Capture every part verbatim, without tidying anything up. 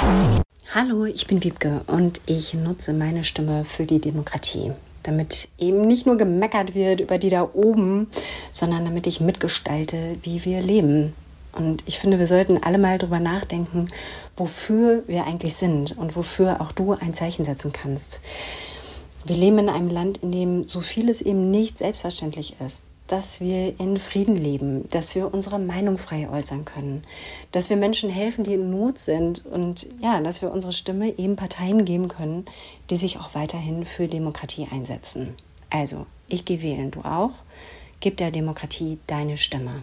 Hallo, ich bin Wiebke und ich nutze meine Stimme für die Demokratie, damit eben nicht nur gemeckert wird über die da oben, sondern damit ich mitgestalte, wie wir leben. Und ich finde, wir sollten alle mal drüber nachdenken, wofür wir eigentlich sind und wofür auch du ein Zeichen setzen kannst. Wir leben in einem Land, in dem so vieles eben nicht selbstverständlich ist. Dass wir in Frieden leben, dass wir unsere Meinung frei äußern können, dass wir Menschen helfen, die in Not sind und ja, dass wir unsere Stimme eben Parteien geben können, die sich auch weiterhin für Demokratie einsetzen. Also, ich gehe wählen, du auch. Gib der Demokratie deine Stimme.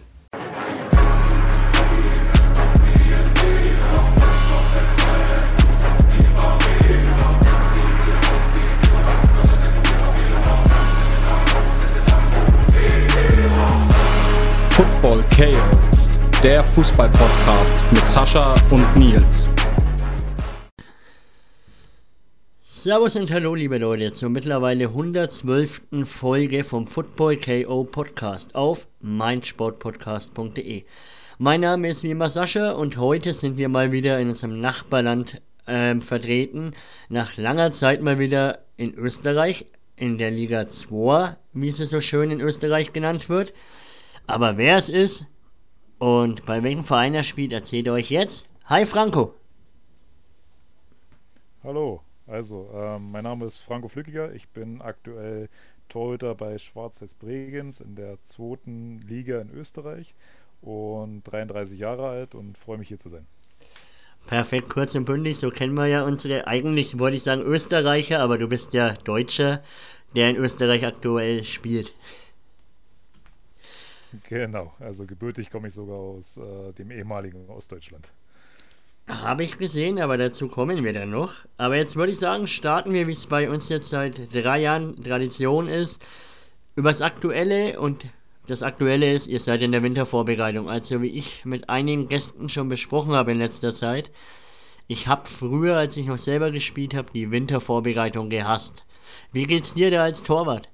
Football K O, der Fußball-Podcast mit Sascha und Nils. Servus und hallo liebe Leute zur mittlerweile hundertzwölften Folge vom Football K O Podcast auf meinsportpodcast punkt de. Mein Name ist wie immer Sascha und heute sind wir mal wieder in unserem Nachbarland ähm, vertreten. Nach langer Zeit mal wieder in Österreich, in der Liga zwei, wie sie so schön in Österreich genannt wird. Aber wer es ist und bei welchem Verein er spielt, erzählt er euch jetzt. Hi Franco! Hallo, also ähm, mein Name ist Franco Flückiger, ich bin aktuell Torhüter bei Schwarz-Weiß Bregenz in der zweiten Liga in Österreich und dreiunddreißig Jahre alt und freue mich hier zu sein. Perfekt, kurz und bündig, so kennen wir ja unsere, eigentlich wollte ich sagen Österreicher, aber du bist ja Deutscher, der in Österreich aktuell spielt. Genau, also gebürtig komme ich sogar aus äh, dem ehemaligen Ostdeutschland. Habe ich gesehen, aber dazu kommen wir dann noch. Aber jetzt würde ich sagen, starten wir, wie es bei uns jetzt seit drei Jahren Tradition ist, über das Aktuelle. Und das Aktuelle ist, ihr seid in der Wintervorbereitung. Also wie ich mit einigen Gästen schon besprochen habe in letzter Zeit. Ich habe früher, als ich noch selber gespielt habe, die Wintervorbereitung gehasst. Wie geht's dir da als Torwart?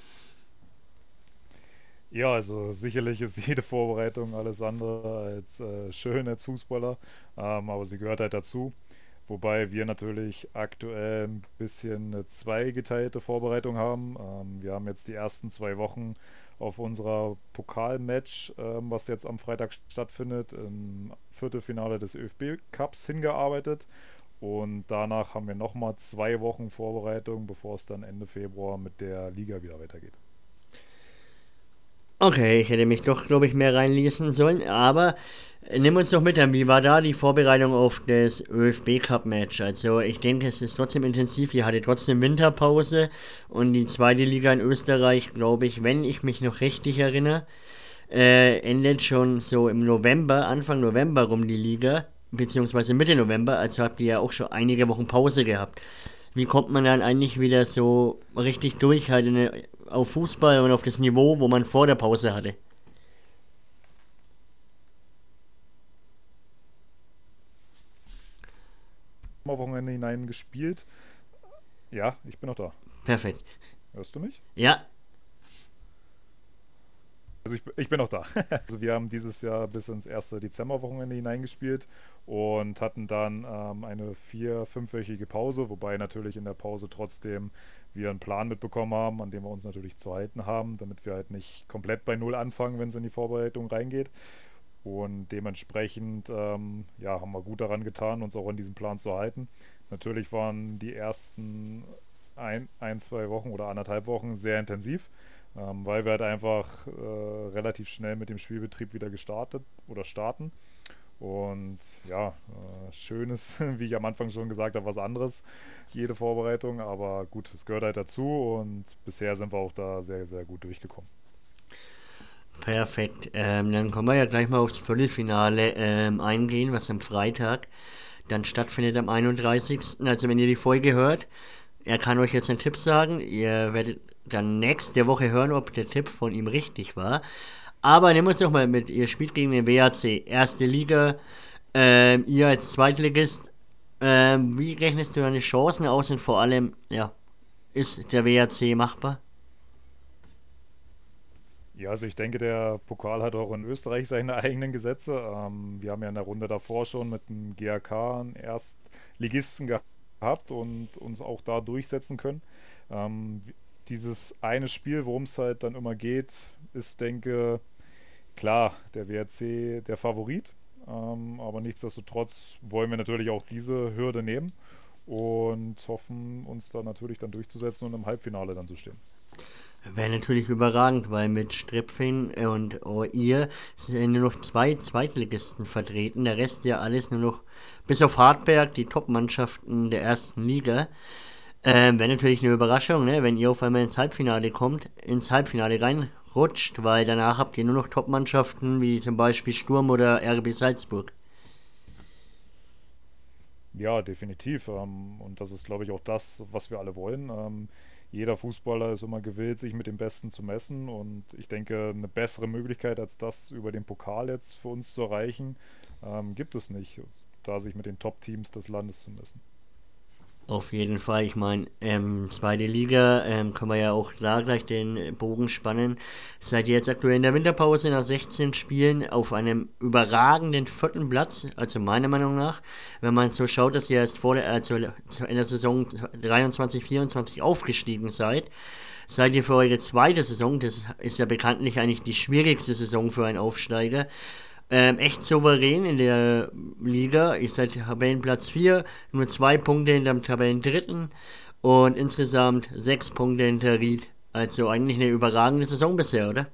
Ja, also sicherlich ist jede Vorbereitung alles andere als äh, schön als Fußballer, ähm, aber sie gehört halt dazu. Wobei wir natürlich aktuell ein bisschen eine zweigeteilte Vorbereitung haben. Ähm, wir haben jetzt die ersten zwei Wochen auf unserer Pokalmatch, ähm, was jetzt am Freitag stattfindet, im Viertelfinale des ÖFB-Cups hingearbeitet. Und danach haben wir nochmal zwei Wochen Vorbereitung, bevor es dann Ende Februar mit der Liga wieder weitergeht. Okay, ich hätte mich doch, glaube ich, mehr reinlesen sollen, aber äh, nimm uns doch mit an, wie war da die Vorbereitung auf das ÖFB-Cup-Match? Also ich denke, es ist trotzdem intensiv, ihr hattet trotzdem Winterpause und die zweite Liga in Österreich, glaube ich, wenn ich mich noch richtig erinnere, äh, endet schon so im November, Anfang November rum die Liga, beziehungsweise Mitte November, also habt ihr ja auch schon einige Wochen Pause gehabt. Wie kommt man dann eigentlich wieder so richtig durch halt in eine, auf Fußball und auf das Niveau, wo man vor der Pause hatte? Am Wochenende hinein gespielt. Ja, ich bin noch da. Perfekt. Hörst du mich? Ja. Also ich, ich bin noch da. Also wir haben dieses Jahr bis ins erste Dezemberwochenende hineingespielt und hatten dann ähm, eine vier-, fünfwöchige Pause, wobei natürlich in der Pause trotzdem wir einen Plan mitbekommen haben, an dem wir uns natürlich zu halten haben, damit wir halt nicht komplett bei Null anfangen, wenn es in die Vorbereitung reingeht. Und dementsprechend ähm, ja, haben wir gut daran getan, uns auch an diesem Plan zu halten. Natürlich waren die ersten ein, ein zwei Wochen oder anderthalb Wochen sehr intensiv, ähm, weil wir halt einfach äh, relativ schnell mit dem Spielbetrieb wieder gestartet oder starten. Und ja, äh, schön ist, wie ich am Anfang schon gesagt habe, was anderes, jede Vorbereitung, aber gut, es gehört halt dazu und bisher sind wir auch da sehr, sehr gut durchgekommen. Perfekt. Ähm, dann können wir ja gleich mal aufs Viertelfinale ähm, eingehen, was am Freitag dann stattfindet am einunddreißigsten Also wenn ihr die Folge hört, er kann euch jetzt einen Tipp sagen, ihr werdet dann nächste Woche hören, ob der Tipp von ihm richtig war. Aber nehmen wir uns doch mal mit, ihr spielt gegen den W A C, erste Liga, ähm, ihr als Zweitligist, ähm, wie rechnest du deine Chancen aus und vor allem, ja, ist der W A C machbar? Ja, also ich denke, der Pokal hat auch in Österreich seine eigenen Gesetze. Ähm, wir haben ja in der Runde davor schon mit dem G A K einen Erstligisten gehabt und uns auch da durchsetzen können. Ähm, dieses eine Spiel, worum es halt dann immer geht, ist, denke, klar, der W R C der Favorit. Ähm, aber nichtsdestotrotz wollen wir natürlich auch diese Hürde nehmen und hoffen, uns da natürlich dann durchzusetzen und im Halbfinale dann zu stehen. Wäre natürlich überragend, weil mit Stripfing und ihr sind nur noch zwei Zweitligisten vertreten. Der Rest ja alles nur noch, bis auf Hartberg, die Top-Mannschaften der ersten Liga. Ähm, wäre natürlich eine Überraschung, ne, wenn ihr auf einmal ins Halbfinale kommt, ins Halbfinale reinrutscht, weil danach habt ihr nur noch Top-Mannschaften wie zum Beispiel Sturm oder R B Salzburg. Ja, definitiv. Ähm, und das ist, glaube ich, auch das, was wir alle wollen. Ähm, jeder Fußballer ist immer gewillt, sich mit dem Besten zu messen. Und ich denke, eine bessere Möglichkeit, als das über den Pokal jetzt für uns zu erreichen, ähm, gibt es nicht, da sich mit den Top-Teams des Landes zu messen. Auf jeden Fall, ich meine, ähm, zweite Liga, ähm, können wir ja auch da gleich den Bogen spannen. Seid ihr jetzt aktuell in der Winterpause nach sechzehn Spielen auf einem überragenden vierten Platz, also meiner Meinung nach. Wenn man so schaut, dass ihr jetzt vor der, also in der Saison dreiundzwanzig vierundzwanzig aufgestiegen seid, seid ihr für eure zweite Saison, das ist ja bekanntlich eigentlich die schwierigste Saison für einen Aufsteiger, Ähm, echt souverän in der Liga. Ihr seid Tabellenplatz vier, nur zwei Punkte hinterm Tabellendritten und insgesamt sechs Punkte hinter Ried. Also eigentlich eine überragende Saison bisher, oder?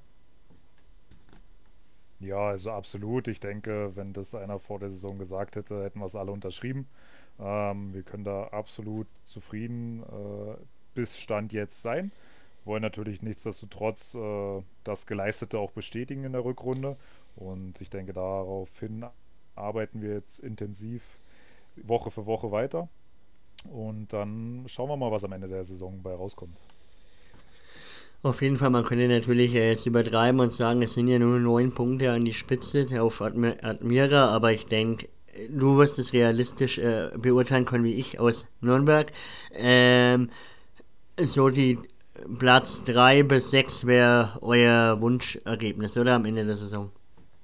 Ja, also absolut. Ich denke, wenn das einer vor der Saison gesagt hätte, hätten wir es alle unterschrieben. Ähm, wir können da absolut zufrieden äh, bis Stand jetzt sein. Wollen natürlich nichtsdestotrotz äh, das Geleistete auch bestätigen in der Rückrunde. Und ich denke, daraufhin arbeiten wir jetzt intensiv Woche für Woche weiter. Und dann schauen wir mal, was am Ende der Saison bei rauskommt. Auf jeden Fall, man könnte natürlich äh, jetzt übertreiben und sagen, es sind ja nur neun Punkte an die Spitze auf Admi- Admira, aber ich denke, du wirst es realistisch äh, beurteilen können wie ich aus Nürnberg. Ähm, so die Platz drei bis sechs wäre euer Wunschergebnis, oder am Ende der Saison?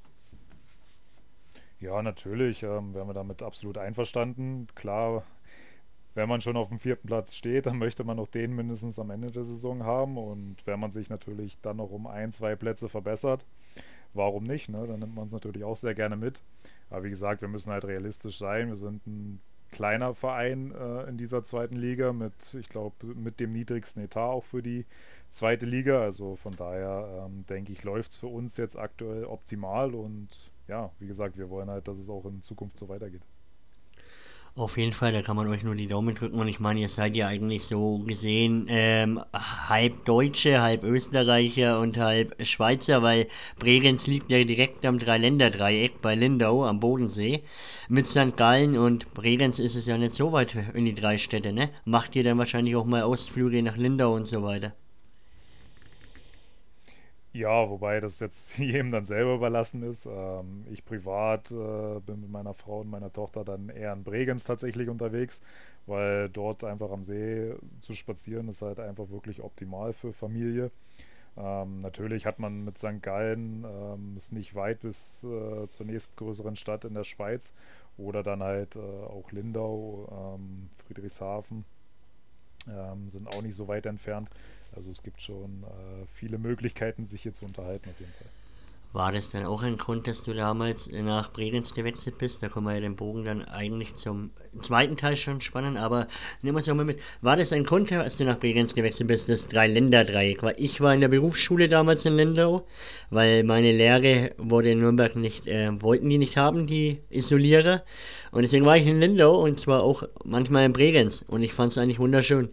Ja, natürlich ähm, wären wir damit absolut einverstanden. Klar, wenn man schon auf dem vierten Platz steht, dann möchte man auch den mindestens am Ende der Saison haben. Und wenn man sich natürlich dann noch um ein, zwei Plätze verbessert, warum nicht? Ne? Dann nimmt man es natürlich auch sehr gerne mit. Aber wie gesagt, wir müssen halt realistisch sein. Wir sind ein kleiner Verein äh, in dieser zweiten Liga mit, ich glaube, mit dem niedrigsten Etat auch für die zweite Liga. Also von daher ähm, denke ich, läuft es für uns jetzt aktuell optimal. Und ja, wie gesagt, wir wollen halt, dass es auch in Zukunft so weitergeht. Auf jeden Fall, da kann man euch nur die Daumen drücken und ich meine, ihr seid ja eigentlich so gesehen ähm, halb Deutsche, halb Österreicher und halb Schweizer, weil Bregenz liegt ja direkt am Dreiländerdreieck bei Lindau am Bodensee mit Sankt Gallen und Bregenz ist es ja nicht so weit in die drei Städte, ne? Macht ihr dann wahrscheinlich auch mal Ausflüge nach Lindau und so weiter? Ja, wobei das jetzt jedem dann selber überlassen ist. Ähm, ich privat äh, bin mit meiner Frau und meiner Tochter dann eher in Bregenz tatsächlich unterwegs, weil dort einfach am See zu spazieren ist halt einfach wirklich optimal für Familie. Ähm, natürlich hat man mit Sankt Gallen, ähm, ist nicht weit bis äh, zur nächstgrößeren Stadt in der Schweiz oder dann halt äh, auch Lindau, ähm, Friedrichshafen ähm, sind auch nicht so weit entfernt. Also es gibt schon äh, viele Möglichkeiten, sich hier zu unterhalten auf jeden Fall. War das dann auch ein Grund, dass du damals nach Bregenz gewechselt bist? Da können wir ja den Bogen dann eigentlich zum zweiten Teil schon spannen, aber nehmen wir es auch mal mit. War das ein Grund, als du nach Bregenz gewechselt bist, das Dreiländeredreieck? Weil ich war in der Berufsschule damals in Lindau, weil meine Lehre wurde in Nürnberg nicht, äh, wollten die nicht haben, die Isolierer. Und deswegen war ich in Lindau und zwar auch manchmal in Bregenz und ich fand es eigentlich wunderschön.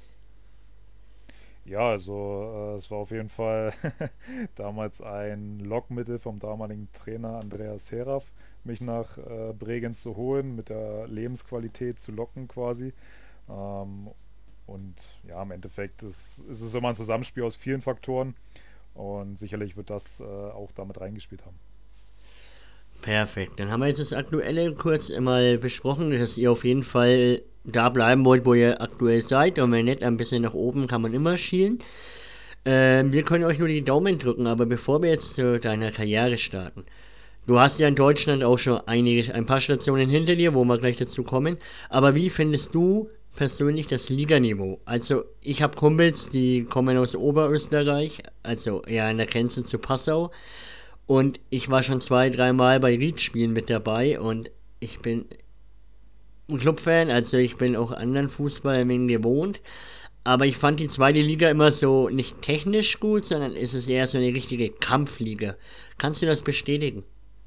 Ja, also äh, es war auf jeden Fall damals ein Lockmittel vom damaligen Trainer Andreas Heraf, mich nach äh, Bregenz zu holen, mit der Lebensqualität zu locken quasi. Ähm, und ja, im Endeffekt ist, ist es immer ein Zusammenspiel aus vielen Faktoren und sicherlich wird das äh, auch damit reingespielt haben. Perfekt, dann haben wir jetzt das Aktuelle kurz mal besprochen, dass ihr auf jeden Fall da bleiben wollt, wo ihr aktuell seid und wenn nicht, ein bisschen nach oben kann man immer schielen. Ähm, wir können euch nur die Daumen drücken, aber bevor wir jetzt zu deiner Karriere starten, du hast ja in Deutschland auch schon einige, ein paar Stationen hinter dir, wo wir gleich dazu kommen, aber wie findest du persönlich das Liganiveau? Also ich habe Kumpels, die kommen aus Oberösterreich, also eher an der Grenze zu Passau, und ich war schon zwei, dreimal bei Ried-Spielen mit dabei und ich bin ein Clubfan, also ich bin auch anderen Fußballern gewohnt. Aber ich fand die zweite Liga immer so nicht technisch gut, sondern es ist eher so eine richtige Kampfliga. Kannst du das bestätigen?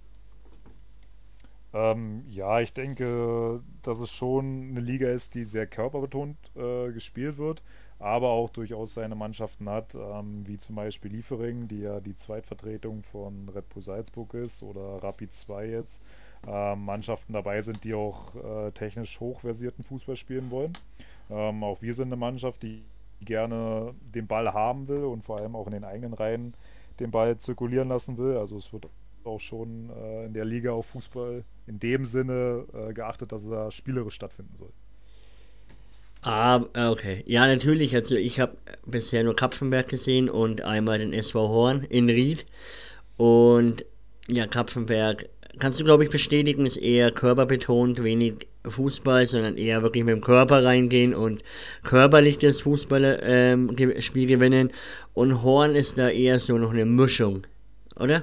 Ähm, ja, ich denke, dass es schon eine Liga ist, die sehr körperbetont äh, gespielt wird, aber auch durchaus seine Mannschaften hat, ähm, wie zum Beispiel Liefering, die ja die Zweitvertretung von Red Bull Salzburg ist, oder Rapid zwei jetzt. Ähm, Mannschaften dabei sind, die auch äh, technisch hochversierten Fußball spielen wollen. Ähm, auch wir sind eine Mannschaft, die gerne den Ball haben will und vor allem auch in den eigenen Reihen den Ball zirkulieren lassen will. Also es wird auch schon äh, in der Liga auf Fußball in dem Sinne äh, geachtet, dass er spielerisch stattfinden soll. Ah, okay. Ja, natürlich. Also ich habe bisher nur Kapfenberg gesehen und einmal den S V Horn in Ried. Und ja, Kapfenberg, kannst du glaube ich bestätigen, ist eher körperbetont, wenig Fußball, sondern eher wirklich mit dem Körper reingehen und körperlich das Fußballspiel ähm, ge- Spiel gewinnen. Und Horn ist da eher so noch eine Mischung, oder?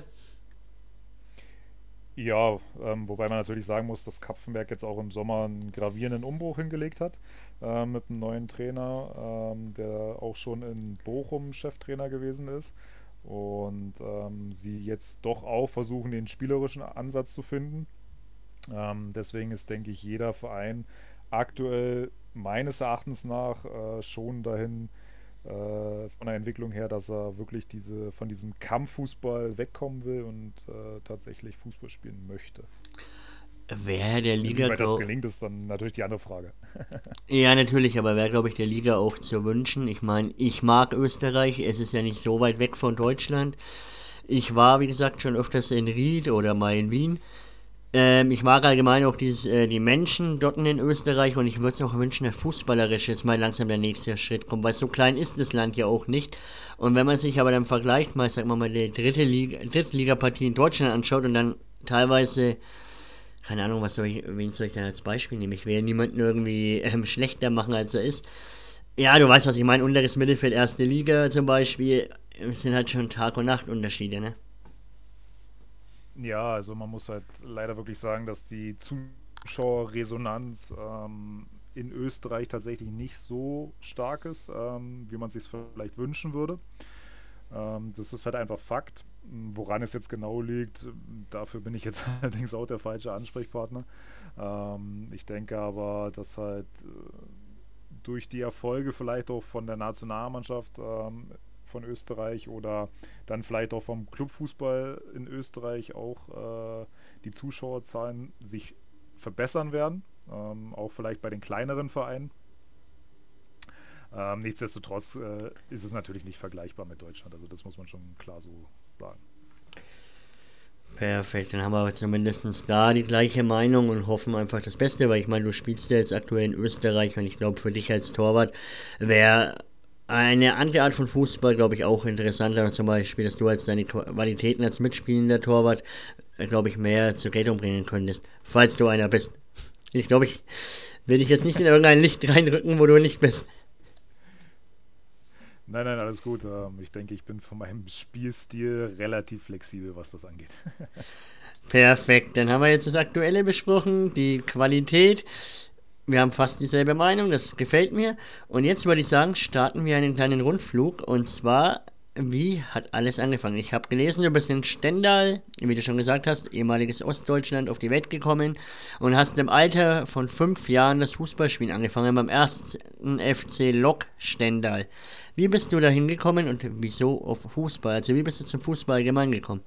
Ja, ähm, wobei man natürlich sagen muss, dass Kapfenberg jetzt auch im Sommer einen gravierenden Umbruch hingelegt hat äh, mit einem neuen Trainer, ähm, der auch schon in Bochum Cheftrainer gewesen ist. Und ähm, sie jetzt doch auch versuchen, den spielerischen Ansatz zu finden. Ähm, deswegen ist, denke ich, jeder Verein aktuell meines Erachtens nach äh, schon dahin äh, von der Entwicklung her, dass er wirklich diese von diesem Kampffußball wegkommen will und äh, tatsächlich Fußball spielen möchte. Wäre der Liga, Inwieweit das glaub, gelingt, ist dann natürlich die andere Frage. ja, natürlich, aber wäre, glaube ich, der Liga auch zu wünschen. Ich meine, ich mag Österreich, es ist ja nicht so weit weg von Deutschland. Ich war, wie gesagt, schon öfters in Ried oder mal in Wien. Ähm, ich mag allgemein auch dieses, äh, die Menschen dort in Österreich und ich würde es auch wünschen, dass fußballerisch jetzt mal langsam der nächste Schritt kommt, weil so klein ist das Land ja auch nicht. Und wenn man sich aber dann vergleicht, mal, sagen wir mal, die dritte Liga, Drittligapartie in Deutschland anschaut und dann teilweise, keine Ahnung, was soll ich, wen soll ich denn als Beispiel nehmen? Ich will ja niemanden irgendwie ähm, schlechter machen, als er ist. Ja, du weißt, was ich meine, unteres Mittelfeld, erste Liga zum Beispiel, es sind halt schon Tag- und Nachtunterschiede, ne? Ja, also man muss halt leider wirklich sagen, dass die Zuschauerresonanz ähm, in Österreich tatsächlich nicht so stark ist, ähm, wie man sich vielleicht wünschen würde. Ähm, das ist halt einfach Fakt. Woran es jetzt genau liegt, dafür bin ich jetzt allerdings auch der falsche Ansprechpartner. Ähm, ich denke aber, dass halt äh, durch die Erfolge vielleicht auch von der Nationalmannschaft ähm, von Österreich oder dann vielleicht auch vom Clubfußball in Österreich auch äh, die Zuschauerzahlen sich verbessern werden, ähm, auch vielleicht bei den kleineren Vereinen. Ähm, nichtsdestotrotz äh, ist es natürlich nicht vergleichbar mit Deutschland, also das muss man schon klar so sagen. Perfekt, dann haben wir zumindest da die gleiche Meinung und hoffen einfach das Beste, weil ich meine, du spielst ja jetzt aktuell in Österreich und ich glaube für dich als Torwart wäre eine andere Art von Fußball, glaube ich, auch interessanter, zum Beispiel, dass du als deine Qualitäten als mitspielender Torwart, äh, glaube ich, mehr zur Geltung bringen könntest, falls du einer bist. Ich glaube, ich will dich jetzt nicht in irgendein Licht reinrücken, wo du nicht bist. Nein, nein, alles gut. Ähm, ich denke, ich bin von meinem Spielstil relativ flexibel, was das angeht. Perfekt, dann haben wir jetzt das Aktuelle besprochen, die Qualität. Wir haben fast dieselbe Meinung, das gefällt mir. Und jetzt würde ich sagen, starten wir einen kleinen Rundflug. Und zwar, wie hat alles angefangen? Ich habe gelesen, du bist in Stendal, wie du schon gesagt hast, ehemaliges Ostdeutschland, auf die Welt gekommen und hast im Alter von fünf Jahren das Fußballspielen angefangen beim ersten F C Lok Stendal. Wie bist du da hingekommen und wieso auf Fußball? Also wie bist du zum Fußball allgemein gekommen?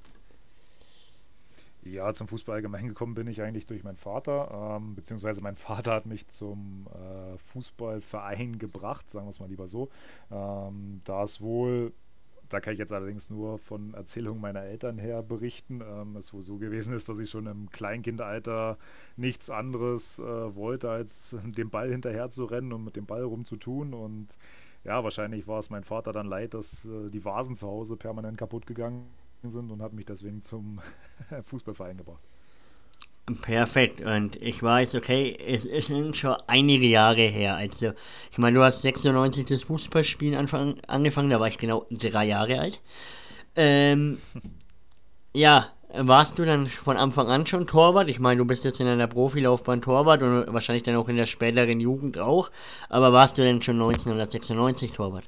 Ja, zum Fußball allgemein gekommen bin ich eigentlich durch meinen Vater, ähm, beziehungsweise mein Vater hat mich zum äh, Fußballverein gebracht, sagen wir es mal lieber so. Ähm, da es wohl, da kann ich jetzt allerdings nur von Erzählungen meiner Eltern her berichten, ähm, es wohl so gewesen ist, dass ich schon im Kleinkindalter nichts anderes äh, wollte, als dem Ball hinterher zu rennen und mit dem Ball rumzutun und ja, wahrscheinlich war es mein Vater dann leid, dass äh, die Vasen zu Hause permanent kaputt gegangen sind und hat mich deswegen zum Fußballverein gebracht. Perfekt. Und ich weiß, okay, es ist schon einige Jahre her. Also, ich meine, du hast sechsundneunzig das Fußballspielen anfang, angefangen, da war ich genau drei Jahre alt. Ähm, ja, warst du dann von Anfang an schon Torwart? Ich meine, du bist jetzt in einer Profilaufbahn Torwart und wahrscheinlich dann auch in der späteren Jugend auch. Aber warst du denn schon neunzehnhundertsechsundneunzig Torwart?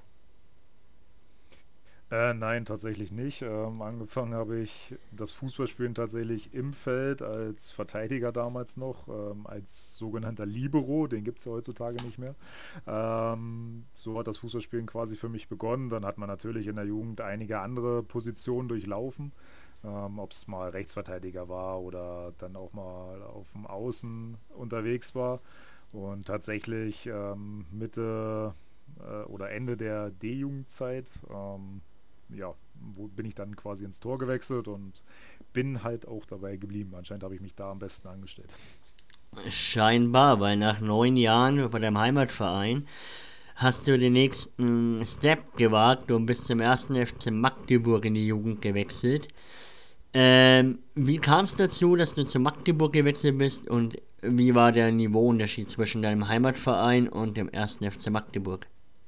Äh, nein, tatsächlich nicht. Ähm, angefangen habe ich das Fußballspielen tatsächlich im Feld als Verteidiger damals noch, ähm, als sogenannter Libero, den gibt es ja heutzutage nicht mehr. Ähm, so hat das Fußballspielen quasi für mich begonnen. Dann hat man natürlich in der Jugend einige andere Positionen durchlaufen, ähm, ob es mal Rechtsverteidiger war oder dann auch mal auf dem Außen unterwegs war. Und tatsächlich ähm, Mitte äh, oder Ende der D-Jugendzeit, ähm, ja, wo bin ich dann quasi ins Tor gewechselt und bin halt auch dabei geblieben. Anscheinend habe ich mich da am besten angestellt. Scheinbar, weil nach neun Jahren bei deinem Heimatverein hast du den nächsten Step gewagt und bist zum ersten F C Magdeburg in die Jugend gewechselt. Ähm, wie kam es dazu, dass du zu Magdeburg gewechselt bist und wie war der Niveauunterschied zwischen deinem Heimatverein und dem ersten F C Magdeburg?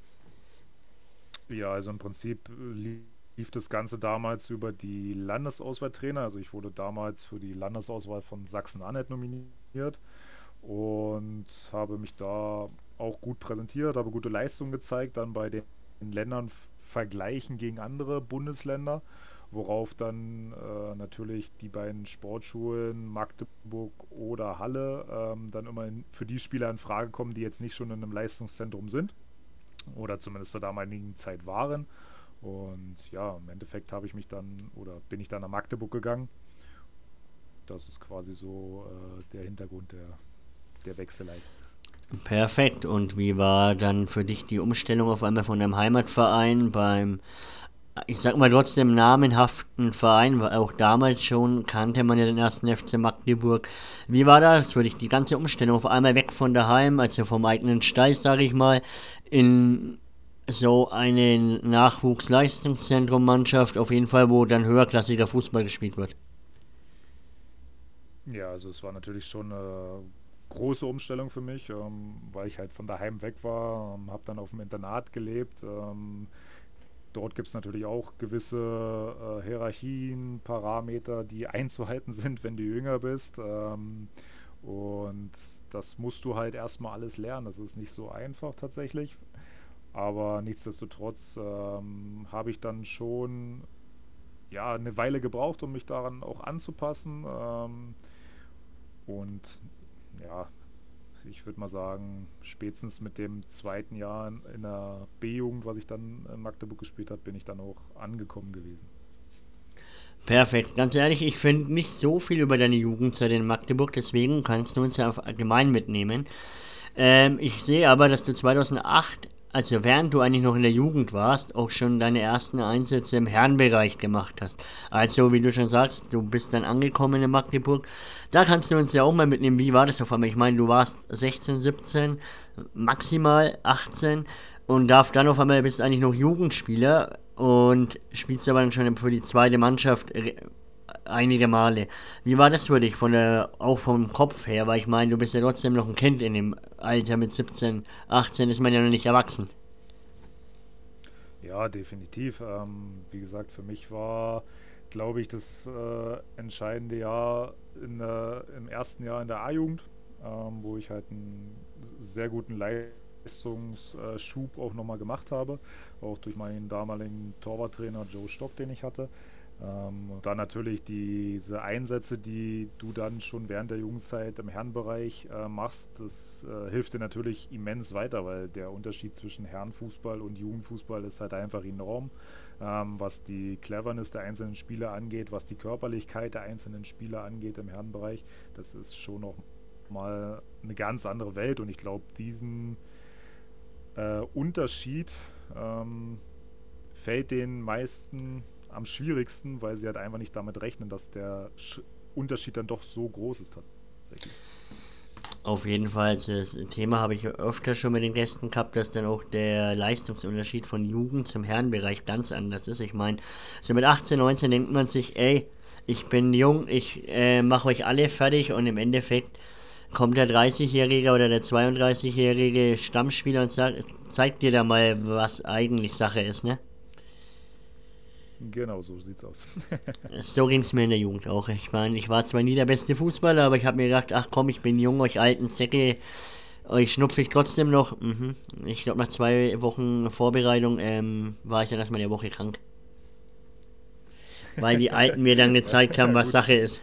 Ja, also im Prinzip lief das Ganze damals über die Landesauswahltrainer. Also ich wurde damals für die Landesauswahl von Sachsen-Anhalt nominiert und habe mich da auch gut präsentiert, habe gute Leistungen gezeigt, dann bei den Ländern vergleichen gegen andere Bundesländer, worauf dann äh, natürlich die beiden Sportschulen Magdeburg oder Halle ähm, dann immer in, für die Spieler in Frage kommen, die jetzt nicht schon in einem Leistungszentrum sind oder zumindest zur damaligen Zeit waren. Und ja, im Endeffekt habe ich mich dann oder bin ich dann nach Magdeburg gegangen. Das ist quasi so äh, der Hintergrund der, der Wechselei. Perfekt. Und wie war dann für dich die Umstellung auf einmal von deinem Heimatverein beim, ich sag mal trotzdem namenhaften Verein, weil auch damals schon kannte man ja den ersten F C Magdeburg. Wie war das für dich, die ganze Umstellung auf einmal weg von daheim, also vom eigenen Stall, sag ich mal, in so eine Nachwuchsleistungszentrum-Mannschaft, auf jeden Fall, wo dann höherklassiger Fußball gespielt wird? Ja, also es war natürlich schon eine große Umstellung für mich, ähm, weil ich halt von daheim weg war, ähm, habe dann auf dem Internat gelebt. Ähm, dort gibt es natürlich auch gewisse äh, Hierarchien, Parameter, die einzuhalten sind, wenn du jünger bist. Ähm, und das musst du halt erstmal alles lernen. Das ist nicht so einfach tatsächlich. Aber nichtsdestotrotz ähm, habe ich dann schon ja, eine Weile gebraucht, um mich daran auch anzupassen. Ähm, und ja, ich würde mal sagen, spätestens mit dem zweiten Jahr in, in der B-Jugend, was ich dann in Magdeburg gespielt habe, bin ich dann auch angekommen gewesen. Perfekt. Ganz ehrlich, ich finde nicht so viel über deine Jugendzeit in Magdeburg, deswegen kannst du uns ja auf allgemein mitnehmen. Ähm, ich sehe aber, dass du zweitausendacht, also während du eigentlich noch in der Jugend warst, auch schon deine ersten Einsätze im Herrenbereich gemacht hast. Also, wie du schon sagst, du bist dann angekommen in Magdeburg. Da kannst du uns ja auch mal mitnehmen, wie war das auf einmal? Ich meine, du warst sechzehn, siebzehn, maximal achtzehn und darf dann auf einmal, bist eigentlich noch Jugendspieler und spielst aber dann schon für die zweite Mannschaft einige Male. Wie war das für dich, von der, auch vom Kopf her? Weil ich meine, du bist ja trotzdem noch ein Kind in dem Alter mit siebzehn, achtzehn ist man ja noch nicht erwachsen. Ja, definitiv. Ähm, wie gesagt, für mich war, glaube ich, das äh, entscheidende Jahr in der, im ersten Jahr in der A-Jugend, ähm, wo ich halt einen sehr guten Leistungsschub auch nochmal gemacht habe, auch durch meinen damaligen Torwarttrainer Joe Stock, den ich hatte. Ähm, und dann natürlich diese Einsätze, die du dann schon während der Jugendzeit im Herrenbereich äh, machst, das äh, hilft dir natürlich immens weiter, weil der Unterschied zwischen Herrenfußball und Jugendfußball ist halt einfach enorm, ähm, was die Cleverness der einzelnen Spieler angeht, was die Körperlichkeit der einzelnen Spieler angeht im Herrenbereich. Das ist schon noch mal eine ganz andere Welt und ich glaube, diesen äh, Unterschied ähm, fällt den meisten am schwierigsten, weil sie halt einfach nicht damit rechnen, dass der Sch- Unterschied dann doch so groß ist tatsächlich. Auf jeden Fall, das Thema habe ich öfter schon mit den Gästen gehabt, dass dann auch der Leistungsunterschied von Jugend zum Herrenbereich ganz anders ist. Ich meine, so mit achtzehn, neunzehn denkt man sich, ey, ich bin jung, ich äh, mache euch alle fertig und im Endeffekt kommt der dreißigjährige oder der zweiunddreißigjährige Stammspieler und sagt, zeigt dir da mal, was eigentlich Sache ist, ne? Genau, so sieht's aus. So ging es mir in der Jugend auch. Ich meine, ich war zwar nie der beste Fußballer, aber ich habe mir gedacht, ach komm, ich bin jung, euch alten Säcke, euch schnupfe ich trotzdem noch. Mhm. Ich glaube, nach zwei Wochen Vorbereitung ähm, war ich dann erstmal eine Woche krank. Weil die Alten mir dann gezeigt haben, was Sache ist.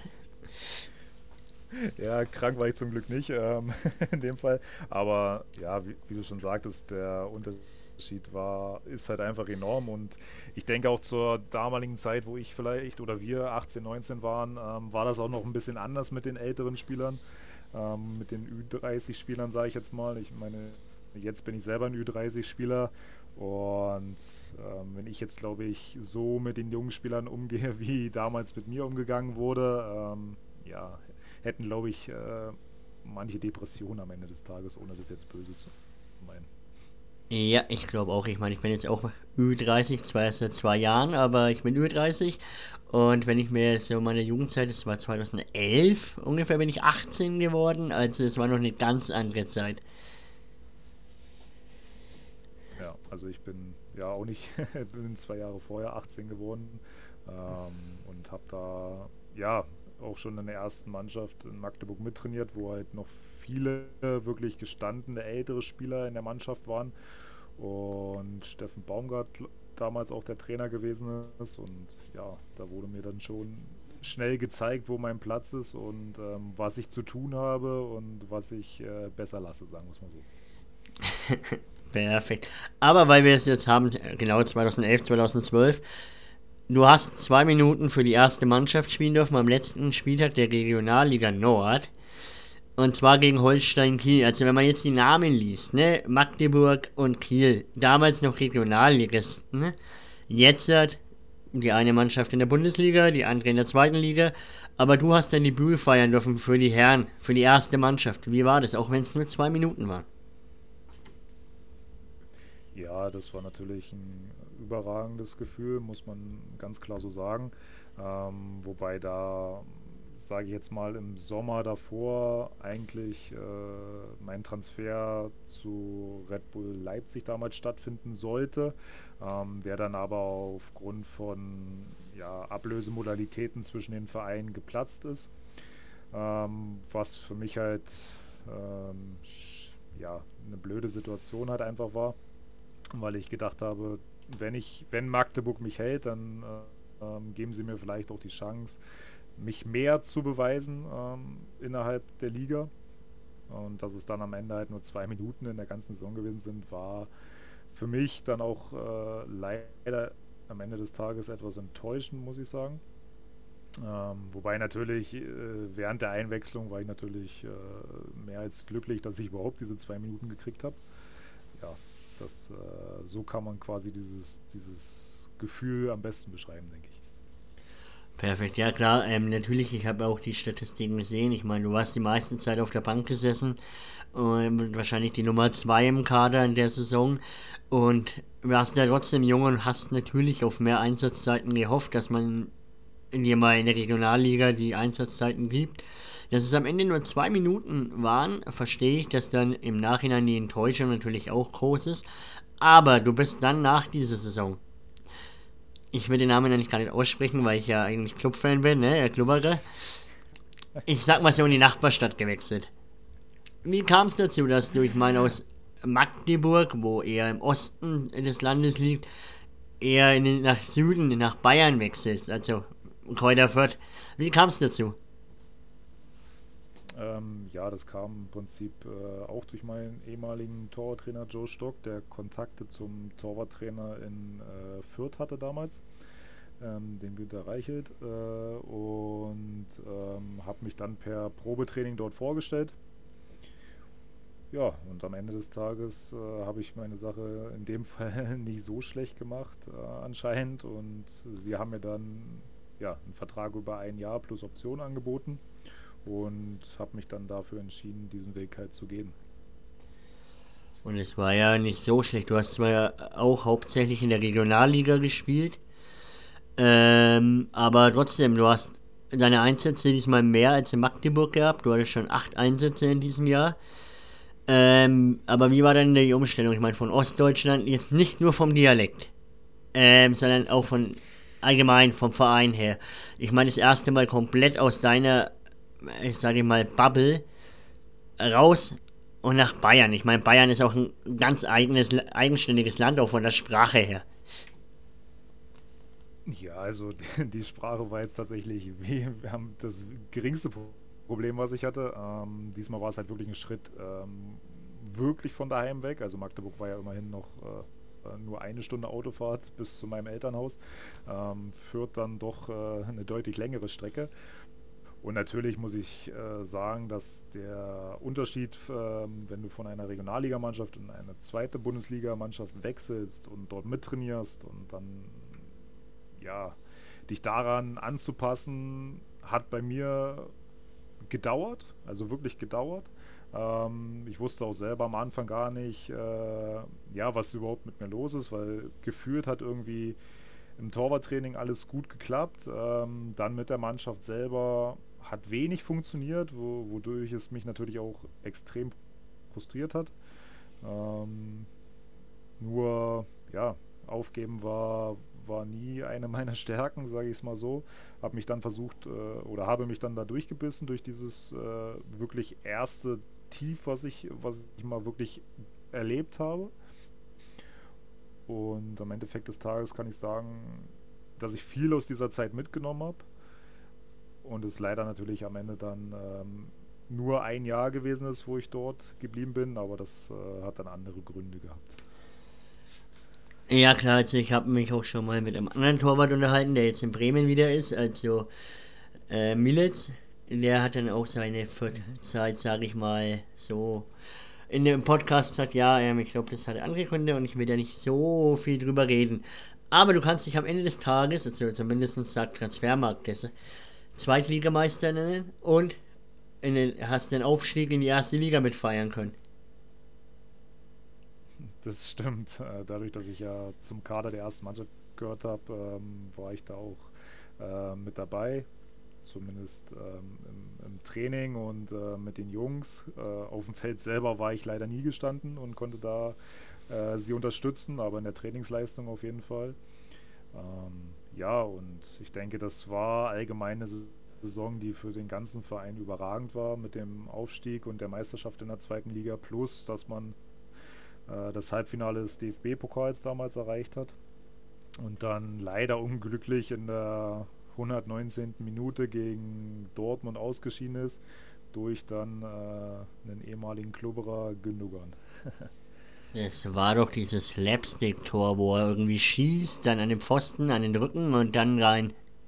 Ja, krank war ich zum Glück nicht ähm, in dem Fall. Aber ja, wie, wie du schon sagtest, der Unterschied war, ist halt einfach enorm. Und ich denke auch zur damaligen Zeit, wo ich vielleicht oder wir achtzehn, neunzehn waren, ähm, war das auch noch ein bisschen anders mit den älteren Spielern, ähm, mit den Ü dreißig Spielern, sage ich jetzt mal. Ich meine, jetzt bin ich selber ein Ü dreißig Spieler. Und ähm, wenn ich jetzt, glaube ich, so mit den jungen Spielern umgehe, wie damals mit mir umgegangen wurde, ähm, ja, hätten, glaube ich, äh, manche Depressionen am Ende des Tages, ohne das jetzt böse zu meinen. Ja, ich glaube auch. Ich meine, ich bin jetzt auch Ü dreißig, zwar erst seit zwei Jahren, aber ich bin Ü dreißig. Und wenn ich mir so meine Jugendzeit, das war zweitausendelf, ungefähr bin ich achtzehn geworden, also es war noch eine ganz andere Zeit. Ja, also ich bin ja auch nicht, bin zwei Jahre vorher achtzehn geworden ähm, und habe da, ja, auch schon in der ersten Mannschaft in Magdeburg mittrainiert, wo halt noch viele wirklich gestandene ältere Spieler in der Mannschaft waren und Steffen Baumgart damals auch der Trainer gewesen ist und ja, da wurde mir dann schon schnell gezeigt, wo mein Platz ist und ähm, was ich zu tun habe und was ich äh, besser lasse, sagen wir es mal so. Perfekt. Aber weil wir es jetzt haben, genau zweitausendelf, zweitausendzwölf, du hast zwei Minuten für die erste Mannschaft spielen dürfen am letzten Spieltag der Regionalliga Nord. Und zwar gegen Holstein Kiel. Also wenn man jetzt die Namen liest, ne? Magdeburg und Kiel. Damals noch Regionalligisten. Ne? Jetzt hat die eine Mannschaft in der Bundesliga, die andere in der zweiten Liga. Aber du hast dein Debüt feiern dürfen für die Herren, für die erste Mannschaft. Wie war das? Auch wenn es nur zwei Minuten waren. Ja, das war natürlich ein überragendes Gefühl, muss man ganz klar so sagen. Ähm, wobei da, sage ich jetzt mal, im Sommer davor eigentlich äh, mein Transfer zu Red Bull Leipzig damals stattfinden sollte, ähm, der dann aber aufgrund von ja, Ablösemodalitäten zwischen den Vereinen geplatzt ist, ähm, was für mich halt ähm, ja, eine blöde Situation halt einfach war. Weil ich gedacht habe, wenn ich, wenn Magdeburg mich hält, dann äh, ähm, geben sie mir vielleicht auch die Chance, mich mehr zu beweisen ähm, innerhalb der Liga. Und dass es dann am Ende halt nur zwei Minuten in der ganzen Saison gewesen sind, war für mich dann auch äh, leider am Ende des Tages etwas enttäuschend, muss ich sagen. Ähm, wobei natürlich äh, während der Einwechslung war ich natürlich äh, mehr als glücklich, dass ich überhaupt diese zwei Minuten gekriegt habe. Ja. Das, äh, so kann man quasi dieses, dieses Gefühl am besten beschreiben, denke ich. Perfekt, ja klar, ähm, natürlich, ich habe auch die Statistiken gesehen. Ich meine, du hast die meiste Zeit auf der Bank gesessen und wahrscheinlich die Nummer zwei im Kader in der Saison und du warst ja trotzdem jung und hast natürlich auf mehr Einsatzzeiten gehofft, dass man dir mal in der Regionalliga die Einsatzzeiten gibt. Dass es am Ende nur zwei Minuten waren, verstehe ich, dass dann im Nachhinein die Enttäuschung natürlich auch groß ist. Aber du bist dann nach dieser Saison, ich will den Namen eigentlich gar nicht aussprechen, weil ich ja eigentlich Clubfan bin, ne, Herr Klubbere. Ich sag mal so, in die Nachbarstadt gewechselt. Wie kam es dazu, dass du, ich meine, aus Magdeburg, wo eher im Osten des Landes liegt, eher in den, nach Süden, nach Bayern wechselst, also Kräuter Fürth. Wie kam es dazu? Ähm, ja, das kam im Prinzip äh, auch durch meinen ehemaligen Torwarttrainer Joe Stock, der Kontakte zum Torwarttrainer in äh, Fürth hatte damals, ähm, den Günter Reichelt, äh, und ähm, habe mich dann per Probetraining dort vorgestellt. Ja, und am Ende des Tages äh, habe ich meine Sache in dem Fall nicht so schlecht gemacht, äh, anscheinend, und sie haben mir dann ja, einen Vertrag über ein Jahr plus Option angeboten. und habe mich dann dafür entschieden, diesen Weg halt zu gehen. Und es war ja nicht so schlecht. Du hast zwar auch hauptsächlich in der Regionalliga gespielt, ähm, aber trotzdem, du hast deine Einsätze diesmal mehr als in Magdeburg gehabt. Du hattest schon acht Einsätze in diesem Jahr. Ähm, aber wie war dann die Umstellung? Ich meine, von Ostdeutschland, jetzt nicht nur vom Dialekt, ähm, sondern auch von allgemein vom Verein her. Ich meine, das erste Mal komplett aus deiner, ich sage mal, Bubble raus und nach Bayern. Ich meine, Bayern ist auch ein ganz eigenes, eigenständiges Land, auch von der Sprache her. Ja, also die, die Sprache war jetzt tatsächlich, wir haben das geringste Problem, was ich hatte. Ähm, diesmal war es halt wirklich ein Schritt ähm, wirklich von daheim weg. Also Magdeburg war ja immerhin noch äh, nur eine Stunde Autofahrt bis zu meinem Elternhaus. Ähm, Fürth dann doch äh, eine deutlich längere Strecke. Und natürlich muss ich äh, sagen, dass der Unterschied, äh, wenn du von einer Regionalligamannschaft in eine zweite Bundesligamannschaft wechselst und dort mittrainierst und dann ja, dich daran anzupassen, hat bei mir gedauert, also wirklich gedauert. Ähm, ich wusste auch selber am Anfang gar nicht, äh, ja, was überhaupt mit mir los ist, weil gefühlt hat irgendwie im Torwarttraining alles gut geklappt. Ähm, dann mit der Mannschaft selber hat wenig funktioniert, wo, wodurch es mich natürlich auch extrem frustriert hat. Ähm, nur, ja, aufgeben war war nie eine meiner Stärken, sage ich es mal so. Habe mich dann versucht äh, oder habe mich dann da durchgebissen durch dieses äh, wirklich erste Tief, was ich, was ich mal wirklich erlebt habe. Und am Endeffekt des Tages kann ich sagen, dass ich viel aus dieser Zeit mitgenommen habe und es leider natürlich am Ende dann ähm, nur ein Jahr gewesen ist, wo ich dort geblieben bin, aber das äh, hat dann andere Gründe gehabt. Ja klar, also ich habe mich auch schon mal mit einem anderen Torwart unterhalten, der jetzt in Bremen wieder ist, also äh, Militz. Der hat dann auch seine Zeit, sage ich mal, so in dem Podcast gesagt, ja, ähm, ich glaube, das hat andere Gründe und ich will da nicht so viel drüber reden. Aber du kannst dich am Ende des Tages, also zumindest sagt Transfermarkt, das Zweitligameister nennen und in den, hast den Aufstieg in die erste Liga mitfeiern können. Das stimmt. Dadurch, dass ich ja zum Kader der ersten Mannschaft gehört habe, ähm, war ich da auch äh, mit dabei. Zumindest ähm, im, im Training und äh, mit den Jungs. Äh, auf dem Feld selber war ich leider nie gestanden und konnte da äh, sie unterstützen, aber in der Trainingsleistung auf jeden Fall. Ähm, ja, und ich denke, das war allgemein eine Saison, die für den ganzen Verein überragend war mit dem Aufstieg und der Meisterschaft in der zweiten Liga, plus, dass man das Halbfinale des D F B-Pokals damals erreicht hat und dann leider unglücklich in der hundertneunzehnten Minute gegen Dortmund ausgeschieden ist durch dann äh, einen ehemaligen Klubberer Gündogan. Das war doch dieses Slapstick-Tor, wo er irgendwie schießt, dann an den Pfosten, an den Rücken und dann rein.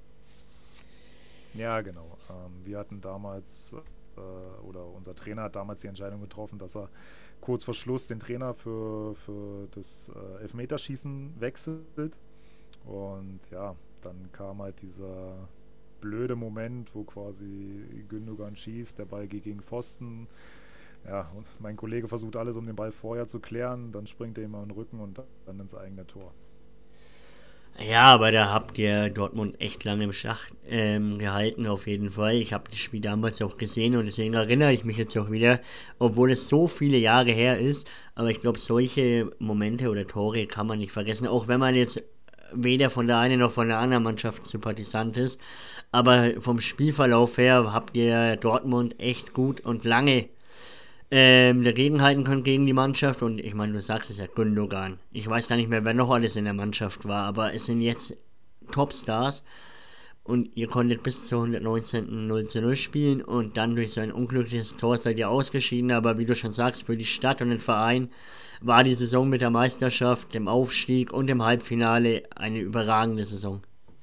Ja, genau. Ähm, wir hatten damals äh, oder unser Trainer hat damals die Entscheidung getroffen, dass er kurz vor Schluss den Trainer für, für das äh, Elfmeterschießen wechselt. Und ja, dann kam halt dieser blöde Moment, wo quasi Gündogan schießt, der Ball geht gegen Pfosten. Ja, und mein Kollege versucht alles, um den Ball vorher zu klären. Dann springt er ihm in den Rücken und dann ins eigene Tor. Ja, aber da habt ihr Dortmund echt lange im Schach ähm, gehalten, auf jeden Fall. Ich habe das Spiel damals auch gesehen und deswegen erinnere ich mich jetzt auch wieder, obwohl es so viele Jahre her ist. Aber ich glaube, solche Momente oder Tore kann man nicht vergessen, auch wenn man jetzt weder von der einen noch von der anderen Mannschaft Sympathisant ist. Aber vom Spielverlauf her habt ihr Dortmund echt gut und lange Ähm, dagegenhalten können gegen die Mannschaft und ich meine, du sagst es ja, Gündogan. Ich weiß gar nicht mehr, wer noch alles in der Mannschaft war, aber es sind jetzt Topstars und ihr konntet bis zur hundertneunzehnten null zu null spielen und dann durch so ein unglückliches Tor seid ihr ausgeschieden, aber wie du schon sagst, für die Stadt und den Verein war die Saison mit der Meisterschaft, dem Aufstieg und dem Halbfinale eine überragende Saison.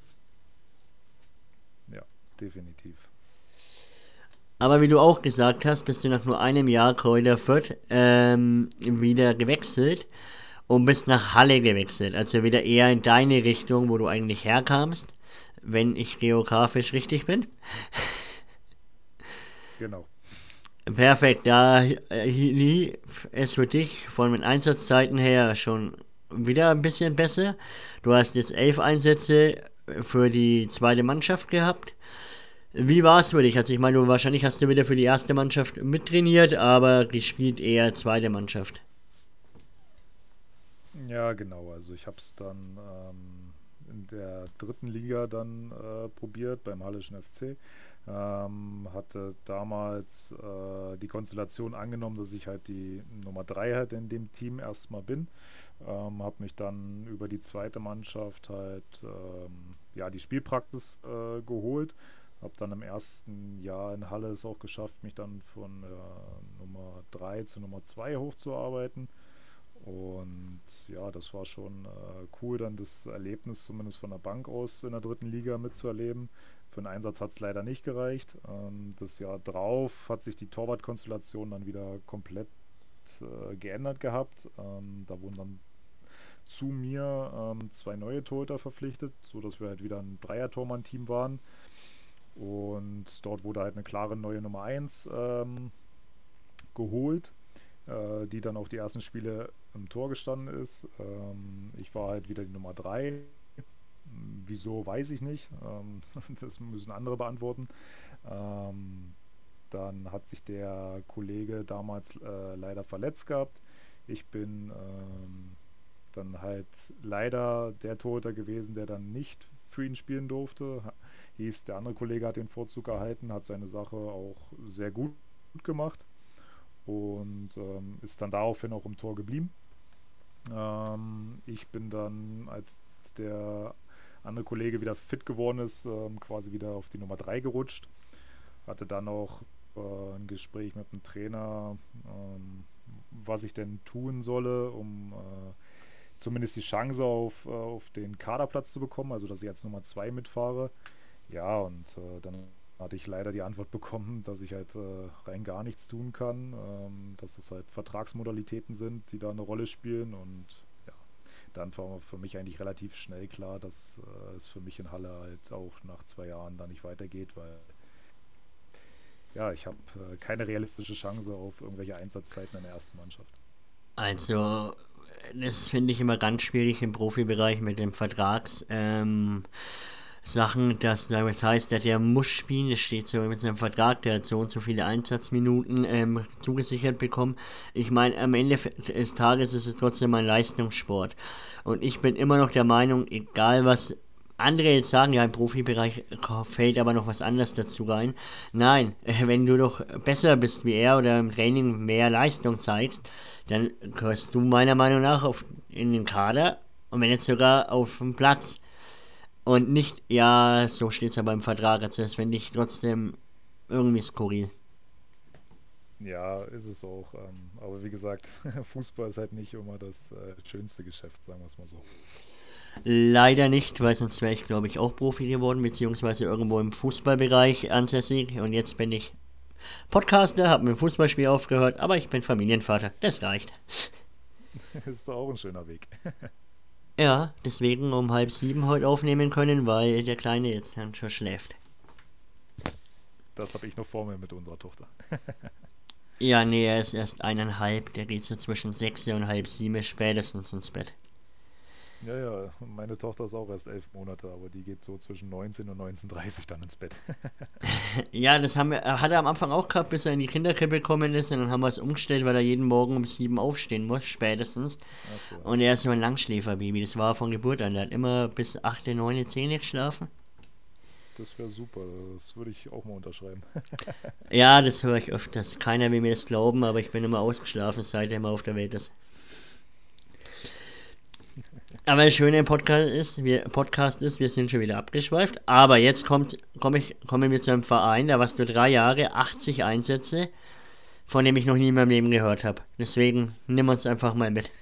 Ja, definitiv. Aber wie du auch gesagt hast, bist du nach nur einem Jahr Kräuter Fürth ähm, wieder gewechselt und bist nach Halle gewechselt. Also wieder eher in deine Richtung, wo du eigentlich herkamst, wenn ich geografisch richtig bin. Genau. Perfekt, da äh, lief es für dich von den Einsatzzeiten her schon wieder ein bisschen besser. Du hast jetzt elf Einsätze für die zweite Mannschaft gehabt. Wie war es für dich? Also ich meine, du wahrscheinlich hast du wieder für die erste Mannschaft mittrainiert, aber gespielt eher zweite Mannschaft. Ja, genau. Also ich habe es dann ähm, in der dritten Liga dann äh, probiert beim Halleschen F C. Ähm, hatte damals äh, die Konstellation angenommen, dass ich halt die Nummer drei halt in dem Team erstmal bin. Ähm, habe mich dann über die zweite Mannschaft halt ähm, ja, die Spielpraxis äh, geholt. Habe dann im ersten Jahr in Halle es auch geschafft, mich dann von äh, Nummer drei zu Nummer zwei hochzuarbeiten. Und ja, das war schon äh, cool, dann das Erlebnis zumindest von der Bank aus in der dritten Liga mitzuerleben. Für den Einsatz hat es leider nicht gereicht. Ähm, das Jahr drauf hat sich die Torwartkonstellation dann wieder komplett äh, geändert gehabt. Ähm, da wurden dann zu mir ähm, zwei neue Torhüter verpflichtet, sodass wir halt wieder ein Dreier-Tormann-Team waren. Und dort wurde halt eine klare neue Nummer eins ähm, geholt, äh, die dann auch die ersten Spiele im Tor gestanden ist. Ähm, ich war halt wieder die Nummer drei. Wieso, weiß ich nicht. Ähm, das müssen andere beantworten. Ähm, dann hat sich der Kollege damals äh, leider verletzt gehabt. Ich bin ähm, dann halt leider der Torhüter gewesen, der dann nicht für ihn spielen durfte. Hieß, der andere Kollege hat den Vorzug erhalten, hat seine Sache auch sehr gut gemacht und ähm, ist dann daraufhin auch im Tor geblieben. Ähm, ich bin dann, als der andere Kollege wieder fit geworden ist, ähm, quasi wieder auf die Nummer drei gerutscht. Hatte dann auch äh, ein Gespräch mit dem Trainer, ähm, was ich denn tun solle, um äh, zumindest die Chance auf, äh, auf den Kaderplatz zu bekommen, also dass ich als Nummer zwei mitfahre. Ja, und äh, dann hatte ich leider die Antwort bekommen, dass ich halt äh, rein gar nichts tun kann, ähm, dass es halt Vertragsmodalitäten sind, die da eine Rolle spielen und ja, dann war für mich eigentlich relativ schnell klar, dass äh, es für mich in Halle halt auch nach zwei Jahren da nicht weitergeht, weil ja, ich habe äh, keine realistische Chance auf irgendwelche Einsatzzeiten in der ersten Mannschaft. Also, das finde ich immer ganz schwierig im Profibereich mit dem Vertrags. Ähm, Sachen, dass das heißt, dass der muss spielen, das steht so mit seinem Vertrag, der hat so und so viele Einsatzminuten ähm, zugesichert bekommen. Ich meine, am Ende des Tages ist es trotzdem ein Leistungssport. Und ich bin immer noch der Meinung, egal was andere jetzt sagen, ja, im Profibereich fällt aber noch was anderes dazu rein. Nein, äh, wenn du doch besser bist wie er oder im Training mehr Leistung zeigst, dann gehörst du meiner Meinung nach auf, in den Kader und wenn jetzt sogar auf dem Platz. Und nicht, ja, so steht es aber im Vertrag. Also das finde ich trotzdem irgendwie skurril. Ja, ist es auch. Ähm, aber wie gesagt, Fußball ist halt nicht immer das äh, schönste Geschäft, sagen wir es mal so. Leider nicht, weil sonst wäre ich, glaube ich, auch Profi geworden, beziehungsweise irgendwo im Fußballbereich ansässig. Und jetzt bin ich Podcaster, habe mit dem Fußballspiel aufgehört, aber ich bin Familienvater. Das reicht. Das ist doch auch ein schöner Weg. Ja, deswegen um halb sieben heute aufnehmen können, weil der Kleine jetzt dann schon schläft. Das habe ich noch vor mir mit unserer Tochter. Ja, nee, er ist erst eineinhalb, der geht so zwischen sechs und halb sieben spätestens ins Bett. Ja, ja, meine Tochter ist auch erst elf Monate, aber die geht so zwischen neunzehn und neunzehn Uhr dreißig dann ins Bett. Ja, das haben wir, hat er am Anfang auch gehabt, bis er in die Kinderkrippe gekommen ist und dann haben wir es umgestellt, weil er jeden Morgen um sieben aufstehen muss, spätestens. So. Und er ist so ein Langschläferbaby, das war von Geburt an, der hat immer bis acht, neun, zehn geschlafen. Das wäre super, das würde ich auch mal unterschreiben. Ja, das höre ich öfters, keiner will mir das glauben, aber ich bin immer ausgeschlafen, seit er immer auf der Welt ist. Aber das Schöne im Podcast ist, wir, Podcast ist, wir sind schon wieder abgeschweift. Aber jetzt kommt, komm ich, kommen wir zu einem Verein, da warst du drei Jahre, achtzig Einsätze, von dem ich noch nie in meinem Leben gehört habe. Deswegen nimm uns einfach mal mit.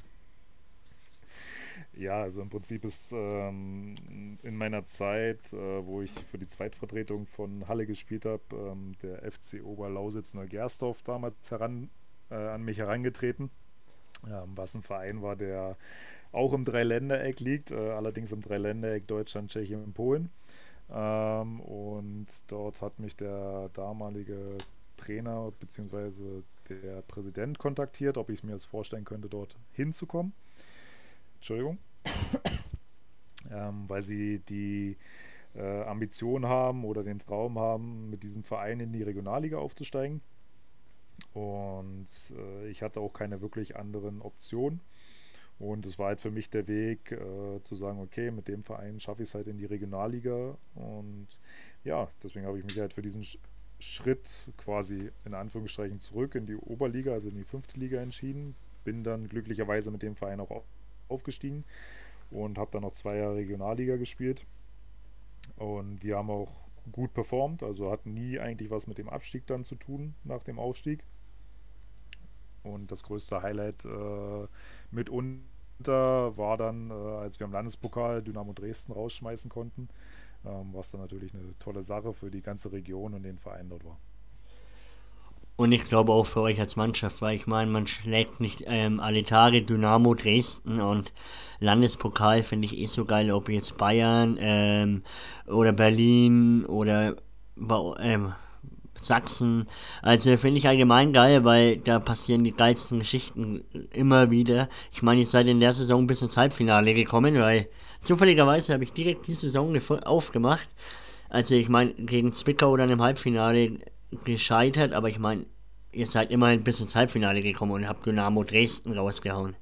Ja, also im Prinzip ist ähm, in meiner Zeit, äh, wo ich für die Zweitvertretung von Halle gespielt habe, ähm, der F C Oberlausitz-Neugersdorf damals heran, äh, an mich herangetreten. Ähm, was ein Verein war, der auch im Dreiländereck liegt, äh, allerdings im Dreiländereck Deutschland, Tschechien und Polen. Ähm, und dort hat mich der damalige Trainer bzw. der Präsident kontaktiert, ob ich mir das vorstellen könnte, dort hinzukommen. Entschuldigung. Ähm, weil sie die äh, Ambition haben oder den Traum haben, mit diesem Verein in die Regionalliga aufzusteigen. Und äh, ich hatte auch keine wirklich anderen Optionen. Und es war halt für mich der Weg, äh, zu sagen, okay, mit dem Verein schaffe ich es halt in die Regionalliga. Und ja, deswegen habe ich mich halt für diesen Sch Schritt quasi in Anführungsstrichen zurück in die Oberliga, also in die fünfte Liga entschieden. Bin dann glücklicherweise mit dem Verein auch au- aufgestiegen und habe dann noch zwei Jahre Regionalliga gespielt. Und wir haben auch gut performt, also hatten nie eigentlich was mit dem Abstieg dann zu tun nach dem Aufstieg. Und das größte Highlight äh, mitunter war dann, äh, als wir im Landespokal Dynamo Dresden rausschmeißen konnten, ähm, was dann natürlich eine tolle Sache für die ganze Region und den Verein dort war. Und ich glaube auch für euch als Mannschaft, weil ich meine, man schlägt nicht ähm, alle Tage Dynamo Dresden und Landespokal finde ich eh so geil, ob jetzt Bayern ähm, oder Berlin oder ähm, Sachsen. Also finde ich allgemein geil, weil da passieren die geilsten Geschichten immer wieder. Ich meine, ihr seid in der Saison bis ins Halbfinale gekommen, weil zufälligerweise habe ich direkt die Saison aufgemacht. Also ich meine, gegen Zwickau dann im Halbfinale gescheitert, aber ich meine, ihr seid immerhin bis ins Halbfinale gekommen und habt Dynamo Dresden rausgehauen.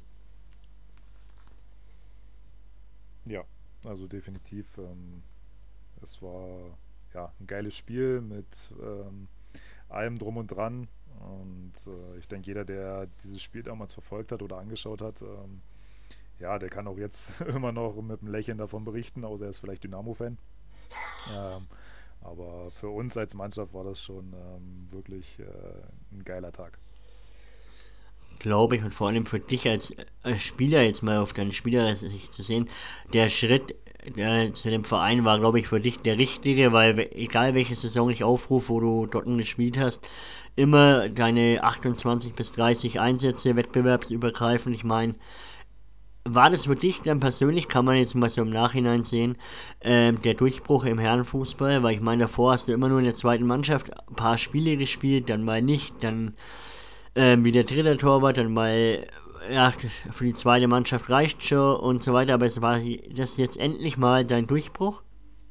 Ja, also definitiv. Ähm, es war ja ein geiles Spiel mit ähm, allem drum und dran. Und äh, ich denke, jeder, der dieses Spiel damals verfolgt hat oder angeschaut hat, ähm, ja, der kann auch jetzt immer noch mit einem Lächeln davon berichten, außer er ist vielleicht Dynamo-Fan. Ähm, aber für uns als Mannschaft war das schon ähm, wirklich äh, ein geiler Tag. Glaube ich, und vor allem für dich als, als Spieler, jetzt mal auf deine Spielersicht zu sehen, der Schritt äh, zu dem Verein war, glaube ich, für dich der richtige, weil egal welche Saison ich aufrufe, wo du dort gespielt hast, immer deine achtundzwanzig bis dreißig Einsätze, wettbewerbsübergreifend, ich meine, war das für dich dann persönlich, kann man jetzt mal so im Nachhinein sehen, ähm, der Durchbruch im Herrenfußball? Weil ich meine, davor hast du immer nur in der zweiten Mannschaft ein paar Spiele gespielt, dann mal nicht, dann ähm, wie der dritte Torwart, dann mal, ja, für die zweite Mannschaft reicht schon und so weiter, aber es war das jetzt endlich mal dein Durchbruch?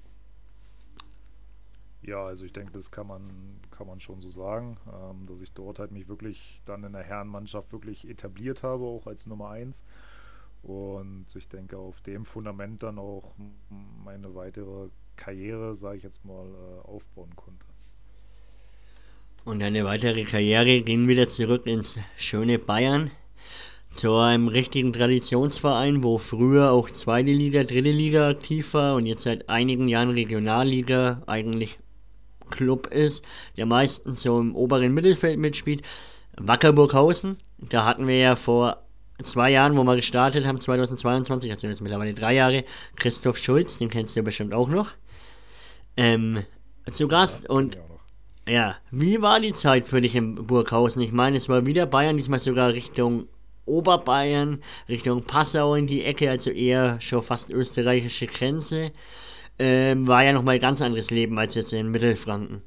Ja, also ich denke, das kann man, kann man schon so sagen, ähm, dass ich dort halt mich wirklich dann in der Herrenmannschaft wirklich etabliert habe, auch als Nummer eins. Und ich denke, auf dem Fundament dann auch meine weitere Karriere, sage ich jetzt mal, äh, aufbauen konnte. Und deine weitere Karriere ging wieder zurück ins schöne Bayern, zu einem richtigen Traditionsverein, wo früher auch zweite Liga, dritte Liga aktiv war und jetzt seit einigen Jahren Regionalliga eigentlich Club ist, der meistens so im oberen Mittelfeld mitspielt. Wackerburghausen, da hatten wir ja vor zwei Jahren, wo wir gestartet haben, zweitausendzweiundzwanzig, also jetzt mittlerweile drei Jahre, Christoph Schulz, den kennst du bestimmt auch noch, ähm, zu Gast. Ja, Und ja, noch. ja, wie war die Zeit für dich in Burghausen? Ich meine, es war wieder Bayern, diesmal sogar Richtung Oberbayern, Richtung Passau in die Ecke, also eher schon fast österreichische Grenze. Ähm, war ja nochmal ein ganz anderes Leben als jetzt in Mittelfranken.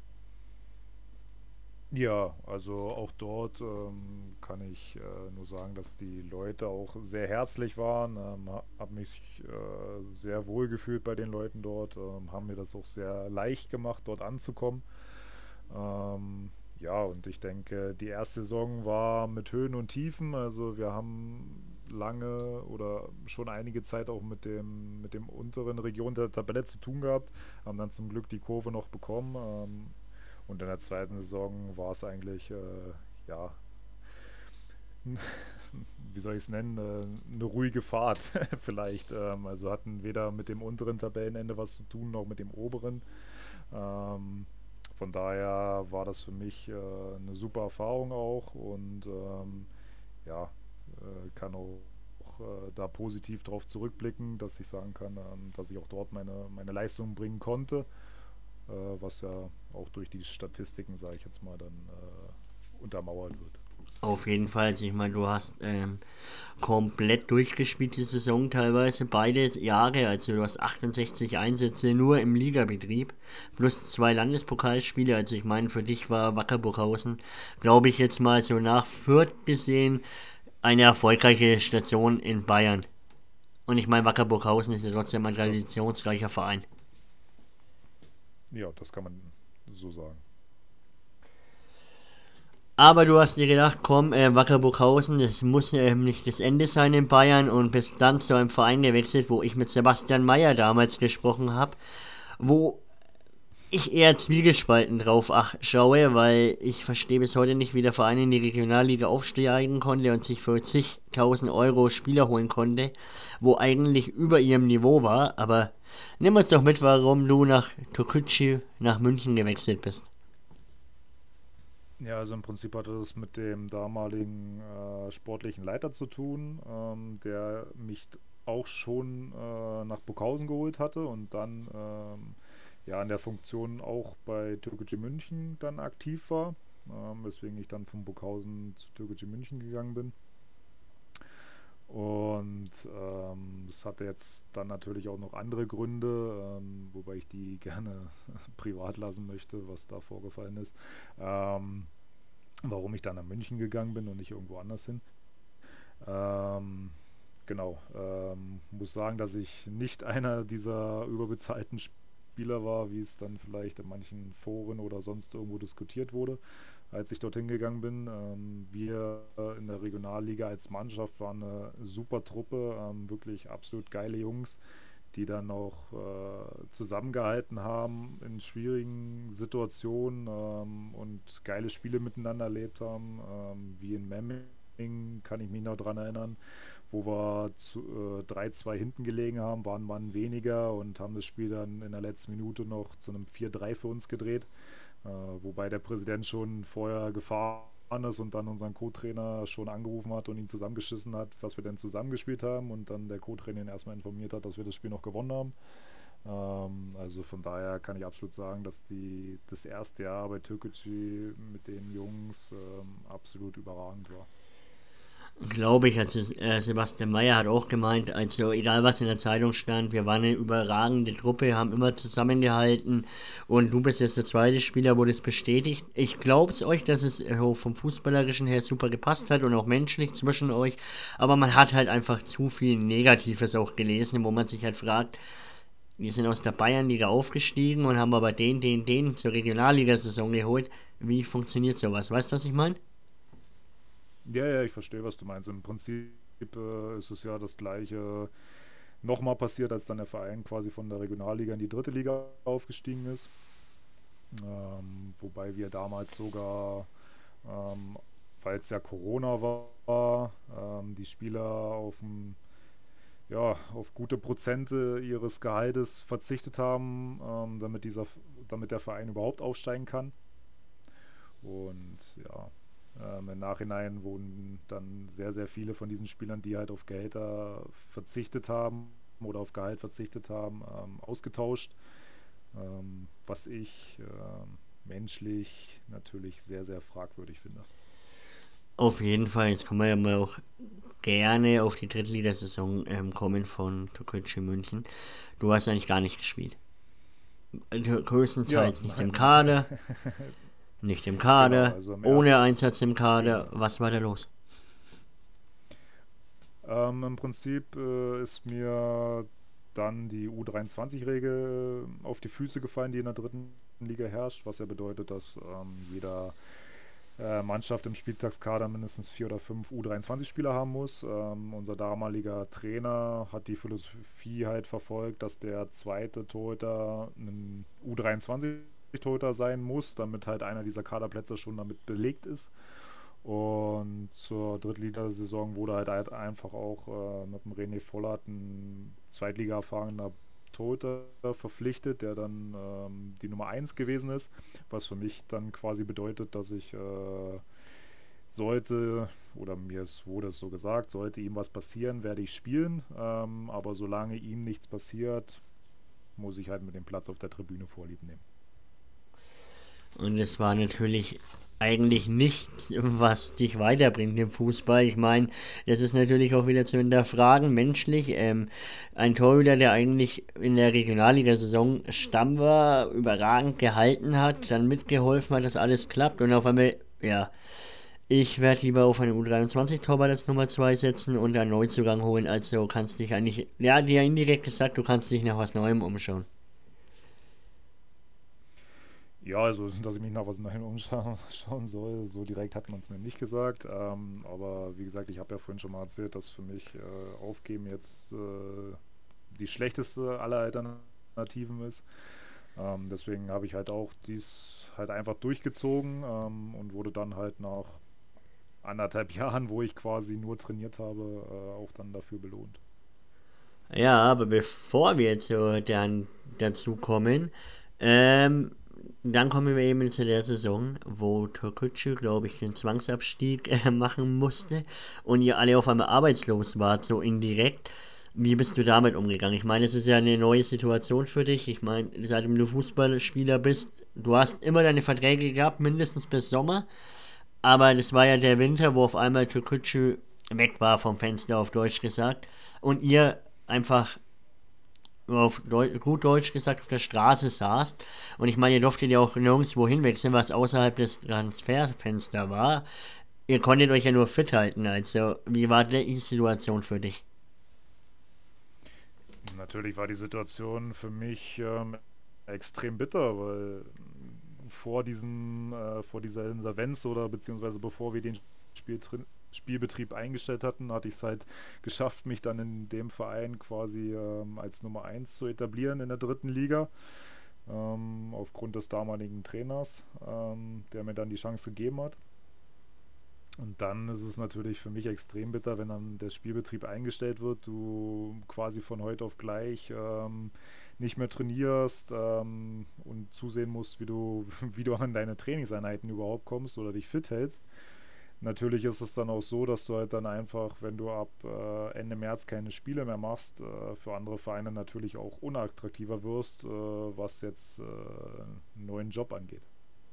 Ja, also auch dort ähm, kann ich äh, nur sagen, dass die Leute auch sehr herzlich waren, ähm, ha- hab mich äh, sehr wohl gefühlt bei den Leuten dort, ähm, haben mir das auch sehr leicht gemacht, dort anzukommen. Ähm, ja, und ich denke, die erste Saison war mit Höhen und Tiefen. Also wir haben lange oder schon einige Zeit auch mit dem, mit dem unteren Region der Tabelle zu tun gehabt, haben dann zum Glück die Kurve noch bekommen. Ähm, und in der zweiten Saison war es eigentlich, äh, ja, wie soll ich es nennen, äh, eine ruhige Fahrt vielleicht. Ähm, also hatten weder mit dem unteren Tabellenende was zu tun, noch mit dem oberen. Ähm, von daher war das für mich äh, eine super Erfahrung auch und ähm, ja, äh, kann auch äh, da positiv darauf zurückblicken, dass ich sagen kann, ähm, dass ich auch dort meine, meine Leistung bringen konnte, äh, was ja auch durch die Statistiken, sage ich jetzt mal, dann äh, untermauert wird. Auf jeden Fall, also ich meine, du hast ähm, komplett durchgespielt die Saison teilweise, beide Jahre, also du hast achtundsechzig Einsätze nur im Ligabetrieb, plus zwei Landespokalspiele, also ich meine, für dich war Wacker Burghausen, glaube ich jetzt mal so nach Fürth gesehen, eine erfolgreiche Station in Bayern. Und ich meine, Wacker Burghausen ist ja trotzdem ein traditionsreicher Verein. Ja, das kann man so sagen. Aber du hast dir gedacht, komm, äh, Wacker Burghausen, das muss äh, nicht das Ende sein in Bayern und bist dann zu einem Verein gewechselt, wo ich mit Sebastian Mayer damals gesprochen habe, wo ich eher zwiegespalten drauf ach, schaue, weil ich verstehe bis heute nicht, wie der Verein in die Regionalliga aufsteigen konnte und sich für zigtausend Euro Spieler holen konnte, wo eigentlich über ihrem Niveau war, aber nimm uns doch mit, warum du nach Türkgücü nach München gewechselt bist. Ja, also im Prinzip hatte das mit dem damaligen äh, sportlichen Leiter zu tun, ähm, der mich auch schon äh, nach Burghausen geholt hatte und dann ähm, ja in der Funktion auch bei Türkgücü München dann aktiv war, ähm, weswegen ich dann von Burghausen zu Türkgücü München gegangen bin. Und ähm, das hatte jetzt dann natürlich auch noch andere Gründe, ähm, wobei ich die gerne privat lassen möchte, was da vorgefallen ist. Ähm, warum ich dann nach München gegangen bin und nicht irgendwo anders hin. Ähm, genau. Ähm, muss sagen, dass ich nicht einer dieser überbezahlten Spieler war, wie es dann vielleicht in manchen Foren oder sonst irgendwo diskutiert wurde, als ich dorthin gegangen bin. Ähm, wir in der Regionalliga als Mannschaft waren eine super Truppe, ähm, wirklich absolut geile Jungs, die dann auch äh, zusammengehalten haben in schwierigen Situationen ähm, und geile Spiele miteinander erlebt haben, ähm, wie in Memmingen, kann ich mich noch dran erinnern, wo wir zu, äh, drei zwei hinten gelegen haben, waren Mann weniger und haben das Spiel dann in der letzten Minute noch zu einem vier drei für uns gedreht. Äh, wobei der Präsident schon vorher gefahren ist und dann unseren Co-Trainer schon angerufen hat und ihn zusammengeschissen hat, was wir denn zusammengespielt haben und dann der Co-Trainer ihn erstmal informiert hat, dass wir das Spiel noch gewonnen haben. Ähm, also von daher kann ich absolut sagen, dass die, das erste Jahr bei Türkgücü mit den Jungs ähm, absolut überragend war. Glaube ich, also äh, Sebastian Mayer hat auch gemeint, also egal was in der Zeitung stand, wir waren eine überragende Truppe, haben immer zusammengehalten und du bist jetzt der zweite Spieler, wo das bestätigt. Ich glaube es euch, dass es äh, vom Fußballerischen her super gepasst hat und auch menschlich zwischen euch, aber man hat halt einfach zu viel Negatives auch gelesen, wo man sich halt fragt, wir sind aus der Bayernliga aufgestiegen und haben aber den, den, den zur Regionalliga-Saison geholt. Wie funktioniert sowas? Weißt du, was ich meine? Ja, ja, ich verstehe, was du meinst. Im Prinzip äh, ist es ja das Gleiche nochmal passiert, als dann der Verein quasi von der Regionalliga in die dritte Liga aufgestiegen ist. Ähm, wobei wir damals sogar, ähm, weil es ja Corona war, ähm, die Spieler auf, ein, ja, auf gute Prozente ihres Gehaltes verzichtet haben, ähm, damit, dieser, damit der Verein überhaupt aufsteigen kann. Und ja, ähm, im Nachhinein wurden dann sehr, sehr viele von diesen Spielern, die halt auf Gehälter verzichtet haben oder auf Gehalt verzichtet haben, ähm, ausgetauscht. Ähm, was ich ähm, menschlich natürlich sehr, sehr fragwürdig finde. Auf jeden Fall, jetzt können wir ja mal auch gerne auf die Drittligasaison ähm, kommen von Türkgücü München. Du hast eigentlich gar nicht gespielt. Größtenteils Ja, nicht nein. im Kader. Nicht im Kader, Genau, also im ohne ersten- Einsatz im Kader. Genau. Was war da los? Ähm, Im Prinzip äh, ist mir dann die U dreiundzwanzig-Regel auf die Füße gefallen, die in der dritten Liga herrscht, was ja bedeutet, dass ähm, jeder äh, Mannschaft im Spieltagskader mindestens vier oder fünf U dreiundzwanzig-Spieler haben muss. Ähm, unser damaliger Trainer hat die Philosophie halt verfolgt, dass der zweite Torhüter ein U dreiundzwanzig-Torhüter sein muss, damit halt einer dieser Kaderplätze schon damit belegt ist. Und zur Drittligasaison wurde halt, halt einfach auch äh, mit dem René Vollert ein Zweitliga-erfahrener Torhüter verpflichtet, der dann ähm, die Nummer eins gewesen ist, was für mich dann quasi bedeutet, dass ich äh, sollte, oder mir ist, wurde es so gesagt, sollte ihm was passieren, werde ich spielen, ähm, aber solange ihm nichts passiert, muss ich halt mit dem Platz auf der Tribüne Vorlieb nehmen. Und es war natürlich eigentlich nichts, was dich weiterbringt im Fußball. Ich meine, das ist natürlich auch wieder zu hinterfragen, menschlich. Ähm, ein Torhüter, der eigentlich in der Regionalliga-Saison Stamm war, überragend gehalten hat, dann mitgeholfen hat, dass alles klappt und auf einmal, ja, ich werde lieber auf einen U dreiundzwanzig-Torwart als Nummer zwei setzen und einen Neuzugang holen, also kannst dich eigentlich, ja, dir indirekt gesagt, du kannst dich nach was Neuem umschauen. Ja, also, dass ich mich nach was Neuem umschauen schauen soll, so direkt hat man es mir nicht gesagt. Ähm, aber wie gesagt, ich habe ja vorhin schon mal erzählt, dass für mich äh, Aufgeben jetzt äh, die schlechteste aller Alternativen ist. Ähm, deswegen habe ich halt auch dies halt einfach durchgezogen ähm, und wurde dann halt nach anderthalb Jahren, wo ich quasi nur trainiert habe, äh, auch dann dafür belohnt. Ja, aber bevor wir so dann dazu kommen, ähm, dann kommen wir eben zu der Saison, wo Türkgücü, glaube ich, den Zwangsabstieg äh, machen musste und ihr alle auf einmal arbeitslos wart, so indirekt. Wie bist du damit umgegangen? Ich meine, es ist ja eine neue Situation für dich. Ich meine, seitdem du Fußballspieler bist, du hast immer deine Verträge gehabt, mindestens bis Sommer. Aber das war ja der Winter, wo auf einmal Türkgücü weg war vom Fenster, auf Deutsch gesagt. Und ihr einfach auf Deu- gut Deutsch gesagt auf der Straße saßt. Und ich meine, ihr durftet ja auch nirgendwo hinwechseln, was außerhalb des Transferfensters war. Ihr konntet euch ja nur fit halten. Also, wie war die Situation für dich? Natürlich war die Situation für mich ähm, extrem bitter, weil vor diesem, äh, vor dieser Insolvenz oder beziehungsweise bevor wir den Spieltri Spielbetrieb eingestellt hatten, hatte ich es halt geschafft, mich dann in dem Verein quasi ähm, als Nummer eins zu etablieren in der dritten Liga, ähm, aufgrund des damaligen Trainers, ähm, der mir dann die Chance gegeben hat. Und dann ist es natürlich für mich extrem bitter, wenn dann der Spielbetrieb eingestellt wird, du quasi von heute auf gleich ähm, nicht mehr trainierst ähm, und zusehen musst, wie du, wie du an deine Trainingseinheiten überhaupt kommst oder dich fit hältst. Natürlich ist es dann auch so, dass du halt dann einfach, wenn du ab äh, Ende März keine Spiele mehr machst, äh, für andere Vereine natürlich auch unattraktiver wirst, äh, was jetzt äh, einen neuen Job angeht.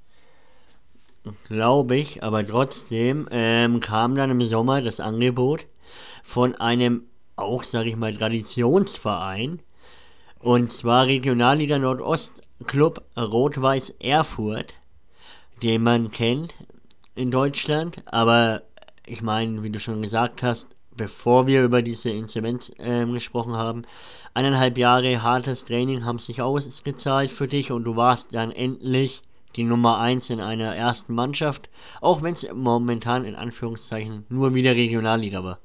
Glaube ich, aber trotzdem ähm, kam dann im Sommer das Angebot von einem, auch sage ich mal, Traditionsverein, und zwar Regionalliga Nordost Club Rot-Weiß Erfurt, den man kennt in Deutschland, aber ich meine, wie du schon gesagt hast, bevor wir über diese Inzidenz ähm, gesprochen haben, eineinhalb Jahre hartes Training haben sich ausgezahlt für dich und du warst dann endlich die Nummer eins in einer ersten Mannschaft, auch wenn es momentan in Anführungszeichen nur wieder Regionalliga war.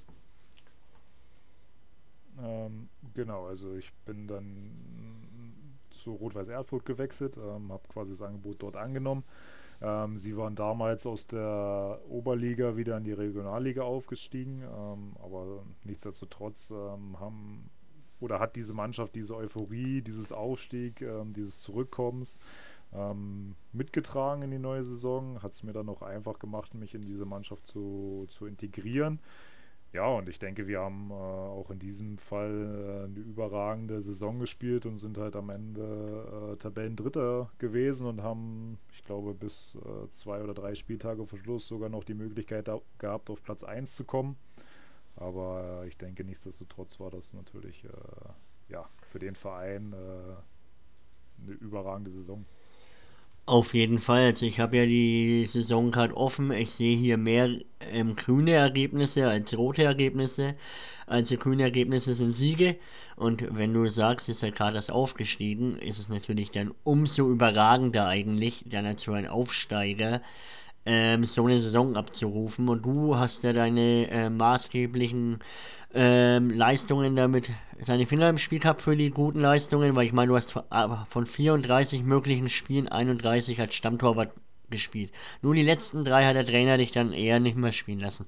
Ähm, genau, also ich bin dann zu Rot-Weiß Erfurt gewechselt, ähm, habe quasi das Angebot dort angenommen. Ähm, sie waren damals aus der Oberliga wieder in die Regionalliga aufgestiegen, ähm, aber nichtsdestotrotz ähm, haben oder hat diese Mannschaft diese Euphorie, dieses Aufstieg, ähm, dieses Zurückkommens ähm, mitgetragen in die neue Saison, hat es mir dann auch einfach gemacht, mich in diese Mannschaft zu, zu integrieren. Ja, und ich denke, wir haben äh, auch in diesem Fall äh, eine überragende Saison gespielt und sind halt am Ende äh, Tabellendritter gewesen und haben, ich glaube, bis äh, zwei oder drei Spieltage vor Schluss sogar noch die Möglichkeit da, gehabt, auf Platz eins zu kommen. Aber äh, ich denke, nichtsdestotrotz war das natürlich äh, ja, für den Verein äh, eine überragende Saison. Auf jeden Fall, also ich habe ja die Saison gerade offen. Ich sehe hier mehr ähm, grüne Ergebnisse als rote Ergebnisse. Also grüne Ergebnisse sind Siege. Und wenn du sagst, ist ja gerade das aufgestiegen, ist es natürlich dann umso überragender eigentlich, dann als so ein Aufsteiger ähm, so eine Saison abzurufen. Und du hast ja deine äh, maßgeblichen ähm, Leistungen damit, seine Finger im Spiel gehabt für die guten Leistungen, weil ich meine, du hast von, äh, von vierunddreißig möglichen Spielen einunddreißig als Stammtorwart gespielt. Nur die letzten drei hat der Trainer dich dann eher nicht mehr spielen lassen.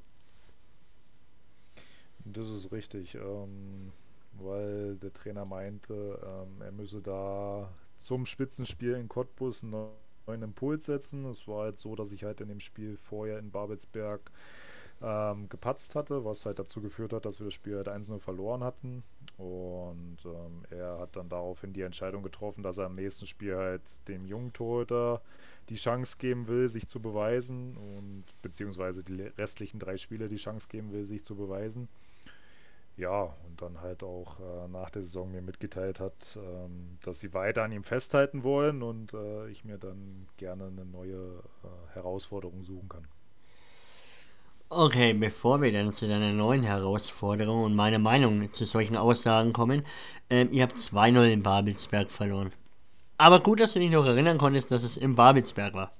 Das ist richtig, ähm, weil der Trainer meinte, ähm, er müsse da zum Spitzenspiel in Cottbus einen neuen Impuls setzen. Es war halt so, dass ich halt in dem Spiel vorher in Babelsberg ähm, gepatzt hatte, was halt dazu geführt hat, dass wir das Spiel halt eins null verloren hatten. Und ähm, er hat dann daraufhin die Entscheidung getroffen, dass er im nächsten Spiel halt dem jungen Torhüter die Chance geben will, sich zu beweisen und beziehungsweise die restlichen drei Spiele die Chance geben will, sich zu beweisen. Ja, und dann halt auch äh, nach der Saison mir mitgeteilt hat, ähm, dass sie weiter an ihm festhalten wollen und äh, ich mir dann gerne eine neue äh, Herausforderung suchen kann. Okay, bevor wir dann zu deiner neuen Herausforderung und meine Meinung zu solchen Aussagen kommen, ähm, ihr habt zwei null in Babelsberg verloren. Aber gut, dass du dich noch erinnern konntest, dass es in Babelsberg war.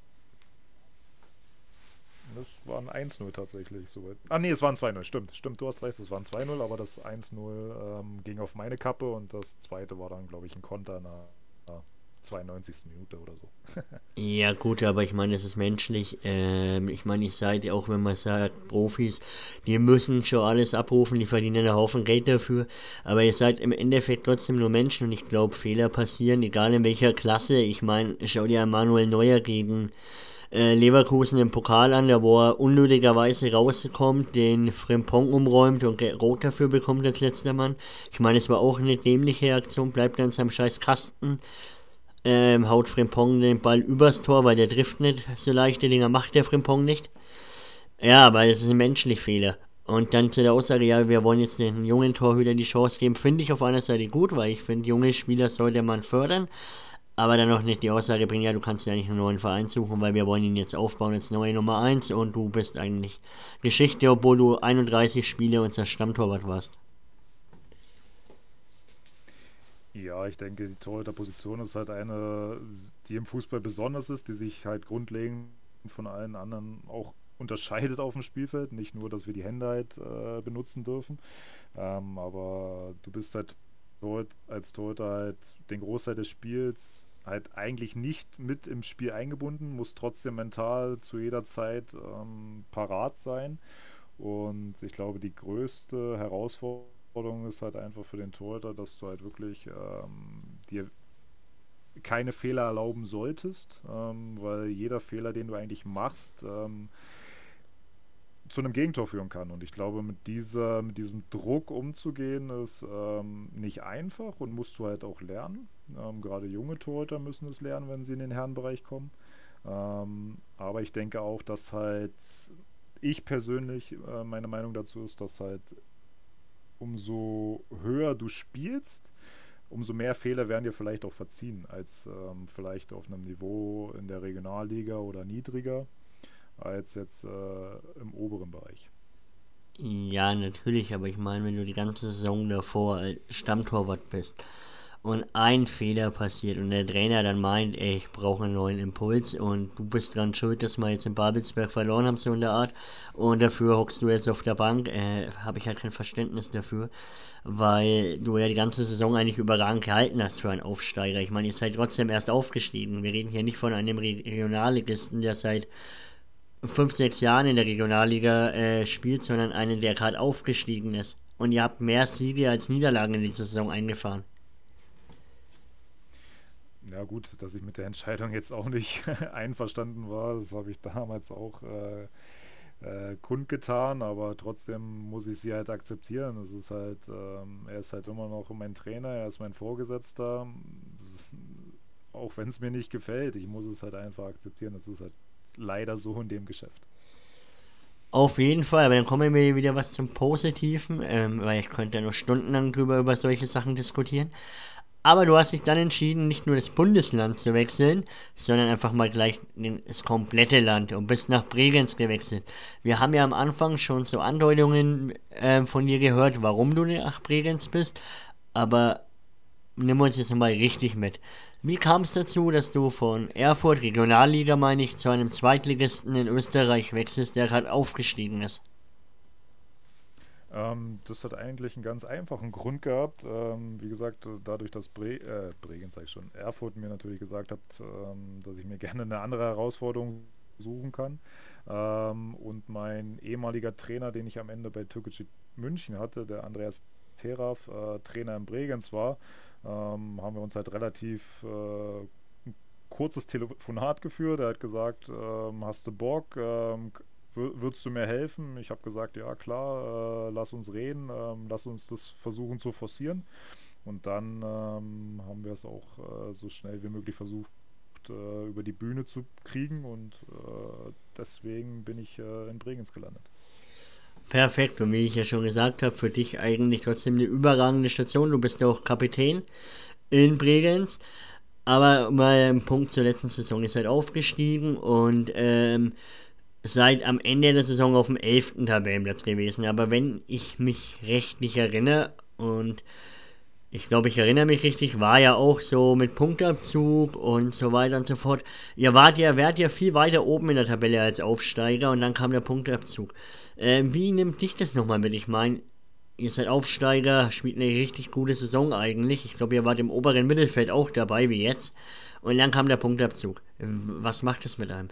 Das war ein eins null tatsächlich. Soweit. Ah nee, es waren zwei null, stimmt. Stimmt, du hast recht, es waren zwei null, aber das eins null ähm, ging auf meine Kappe und das zweite war dann, glaube ich, ein Konter in der zweiundneunzigsten Minute oder so. Ja gut, aber ich meine, das ist menschlich. Ähm, ich meine, ich seid auch, wenn man sagt, Profis, die müssen schon alles abrufen, die verdienen einen Haufen Geld dafür. Aber ihr seid im Endeffekt trotzdem nur Menschen und ich glaube, Fehler passieren, egal in welcher Klasse. Ich meine, schau dir Manuel Neuer gegen äh, Leverkusen im Pokal an, da wo er unnötigerweise rauskommt, den Frimpong umräumt und rot dafür bekommt als letzter Mann. Ich meine, es war auch eine dämliche Aktion, bleibt an seinem scheiß Kasten. Ähm, haut Frimpong den Ball übers Tor, weil der trifft nicht so leichte Dinger, macht der Frimpong nicht. Ja, aber das ist ein menschlicher Fehler. Und dann zu der Aussage, ja, wir wollen jetzt den jungen Torhüter die Chance geben, finde ich auf einer Seite gut, weil ich finde, junge Spieler sollte man fördern, aber dann noch nicht die Aussage bringen, ja, du kannst ja nicht einen neuen Verein suchen, weil wir wollen ihn jetzt aufbauen als neue Nummer eins und du bist eigentlich Geschichte, obwohl du einunddreißig Spiele unser Stammtorwart warst. Ja, ich denke, die Torhüterposition ist halt eine, die im Fußball besonders ist, die sich halt grundlegend von allen anderen auch unterscheidet auf dem Spielfeld. Nicht nur, dass wir die Hände halt äh, benutzen dürfen, ähm, aber du bist halt als Torhüter halt den Großteil des Spiels halt eigentlich nicht mit im Spiel eingebunden, musst trotzdem mental zu jeder Zeit ähm, parat sein. Und ich glaube, die größte Herausforderung ist halt einfach für den Torhüter, dass du halt wirklich ähm, dir keine Fehler erlauben solltest, ähm, weil jeder Fehler, den du eigentlich machst, ähm, zu einem Gegentor führen kann. Und ich glaube, mit dieser, mit diesem Druck umzugehen, ist ähm, nicht einfach und musst du halt auch lernen. Ähm, gerade junge Torhüter müssen es lernen, wenn sie in den Herrenbereich kommen. Ähm, aber ich denke auch, dass halt ich persönlich, äh, meine Meinung dazu ist, dass halt umso höher du spielst, umso mehr Fehler werden dir vielleicht auch verziehen, als ähm, vielleicht auf einem Niveau in der Regionalliga oder niedriger, als jetzt äh, im oberen Bereich. Ja, natürlich, aber ich meine, wenn du die ganze Saison davor als Stammtorwart bist und ein Fehler passiert und der Trainer dann meint, ey, ich brauche einen neuen Impuls und du bist dran schuld, dass wir jetzt in Babelsberg verloren haben, so in der Art, und dafür hockst du jetzt auf der Bank, äh, habe ich halt kein Verständnis dafür, weil du ja die ganze Saison eigentlich überragend gehalten hast für einen Aufsteiger. Ich meine, ihr seid trotzdem erst aufgestiegen. Wir reden hier nicht von einem Regionalligisten, der seit fünf, sechs Jahren in der Regionalliga äh, spielt, sondern einen, der gerade aufgestiegen ist. Und ihr habt mehr Siege als Niederlagen in dieser Saison eingefahren. Ja gut, dass ich mit der Entscheidung jetzt auch nicht einverstanden war, das habe ich damals auch äh, äh, kundgetan, aber trotzdem muss ich sie halt akzeptieren. Es ist halt, ähm, er ist halt immer noch mein Trainer, er ist mein Vorgesetzter, auch wenn es mir nicht gefällt, ich muss es halt einfach akzeptieren, es ist halt leider so in dem Geschäft. Auf jeden Fall, aber dann kommen wir wieder was zum Positiven, ähm, weil ich könnte ja noch stundenlang drüber über solche Sachen diskutieren. Aber du hast dich dann entschieden, nicht nur das Bundesland zu wechseln, sondern einfach mal gleich das komplette Land und bist nach Bregenz gewechselt. Wir haben ja am Anfang schon so Andeutungen äh, von dir gehört, warum du nach Bregenz bist, aber nimm uns jetzt mal richtig mit. Wie kam es dazu, dass du von Erfurt, Regionalliga meine ich, zu einem Zweitligisten in Österreich wechselst, der gerade aufgestiegen ist? Ähm, das hat eigentlich einen ganz einfachen Grund gehabt. Ähm, wie gesagt, dadurch, dass Bre äh, Bregenz, sag ich schon, Erfurt mir natürlich gesagt hat, ähm, dass ich mir gerne eine andere Herausforderung suchen kann. Ähm, und mein ehemaliger Trainer, den ich am Ende bei Türkgücü München hatte, der Andreas Teraf, äh, Trainer in Bregenz war, ähm, haben wir uns halt relativ äh, ein kurzes Telefonat geführt. Er hat gesagt, ähm, hast du Bock? Ähm, würdest du mir helfen? Ich habe gesagt, ja klar, äh, lass uns reden, ähm, lass uns das versuchen zu forcieren. Und dann ähm, haben wir es auch äh, so schnell wie möglich versucht, äh, über die Bühne zu kriegen. Und äh, deswegen bin ich äh, in Bregenz gelandet. Perfekt, und wie ich ja schon gesagt habe, für dich eigentlich trotzdem eine überragende Station. Du bist ja auch Kapitän in Bregenz. Aber mal ein Punkt zur letzten Saison. Ihr seid aufgestiegen und ähm, seid am Ende der Saison auf dem elften Tabellenplatz gewesen. Aber wenn ich mich recht nicht erinnere, und ich glaube, ich erinnere mich richtig, war ja auch so mit Punktabzug und so weiter und so fort. Ihr wart ja, wärt ja viel weiter oben in der Tabelle als Aufsteiger und dann kam der Punktabzug. Äh, wie nimmt dich das nochmal mit? Ich meine, ihr seid Aufsteiger, spielt eine richtig gute Saison eigentlich. Ich glaube, ihr wart im oberen Mittelfeld auch dabei, wie jetzt. Und dann kam der Punktabzug. Was macht das mit einem?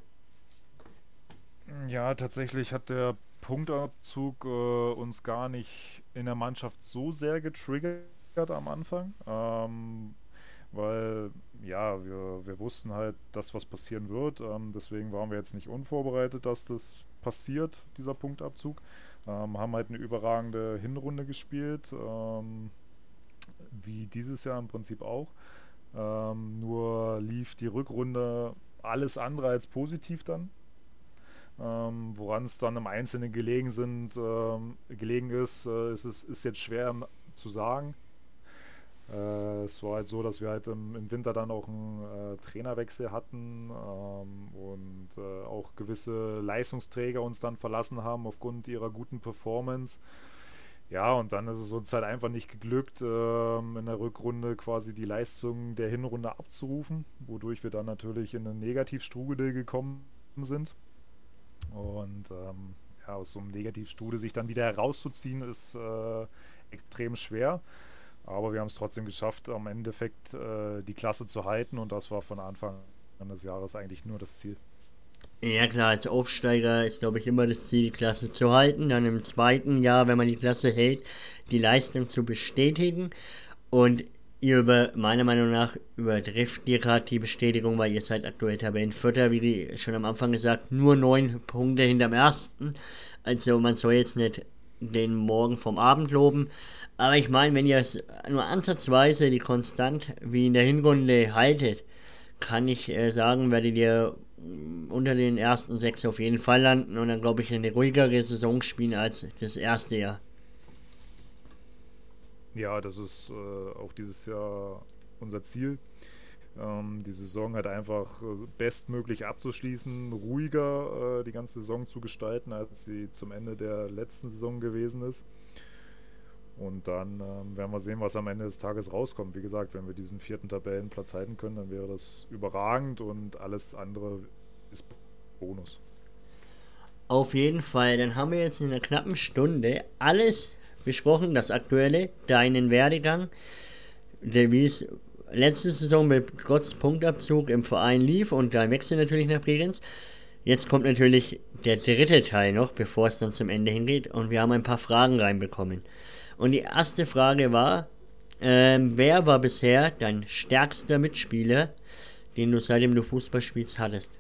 Ja, tatsächlich hat der Punktabzug äh, uns gar nicht in der Mannschaft so sehr getriggert am Anfang, ähm, weil ja, wir, wir wussten halt, dass was passieren wird. Ähm, deswegen waren wir jetzt nicht unvorbereitet, dass das passiert, dieser Punktabzug. Ähm, haben halt eine überragende Hinrunde gespielt, ähm, wie dieses Jahr im Prinzip auch. Ähm, nur lief die Rückrunde alles andere als positiv dann. Ähm, woran es dann im Einzelnen gelegen sind, ähm, gelegen ist, äh, ist, es, ist jetzt schwer zu sagen. Äh, es war halt so, dass wir halt im, im Winter dann auch einen äh, Trainerwechsel hatten ähm, und äh, auch gewisse Leistungsträger uns dann verlassen haben aufgrund ihrer guten Performance. Ja, und dann ist es uns halt einfach nicht geglückt, ähm, in der Rückrunde quasi die Leistung der Hinrunde abzurufen, wodurch wir dann natürlich in einen Negativstrudel gekommen sind. Und ähm, ja, aus so einem Negativstrudel sich dann wieder herauszuziehen, ist äh, extrem schwer. Aber wir haben es trotzdem geschafft, am Endeffekt äh, die Klasse zu halten. Und das war von Anfang an des Jahres eigentlich nur das Ziel. Ja klar, als Aufsteiger ist glaube ich immer das Ziel, die Klasse zu halten. Dann im zweiten Jahr, wenn man die Klasse hält, die Leistung zu bestätigen. Und ihr über, meiner Meinung nach, übertrifft ihr gerade die Bestätigung, weil ihr seid aktuell Tabellenvierter, wie schon am Anfang gesagt, nur neun Punkte hinterm ersten. Also man soll jetzt nicht den Morgen vom Abend loben. Aber ich meine, wenn ihr es nur ansatzweise die Konstant wie in der Hinrunde haltet, kann ich äh, sagen, werdet ihr mh, unter den ersten sechs auf jeden Fall landen und dann glaube ich eine ruhigere Saison spielen als das erste Jahr. Ja, das ist äh, auch dieses Jahr unser Ziel. Ähm, die Saison halt einfach äh, bestmöglich abzuschließen, ruhiger äh, die ganze Saison zu gestalten, als sie zum Ende der letzten Saison gewesen ist. Und dann ähm, werden wir sehen, was am Ende des Tages rauskommt. Wie gesagt, wenn wir diesen vierten Tabellenplatz halten können, dann wäre das überragend und alles andere ist Bonus. Auf jeden Fall, dann haben wir jetzt in einer knappen Stunde alles besprochen, das Aktuelle, deinen Werdegang, der, wie es letzte Saison mit trotz Punktabzug im Verein lief und dein Wechsel natürlich nach Bregenz. Jetzt kommt natürlich der dritte Teil noch, bevor es dann zum Ende hingeht und wir haben ein paar Fragen reinbekommen. Und die erste Frage war, ähm, wer war bisher dein stärkster Mitspieler, den du seitdem du Fußball spielst hattest?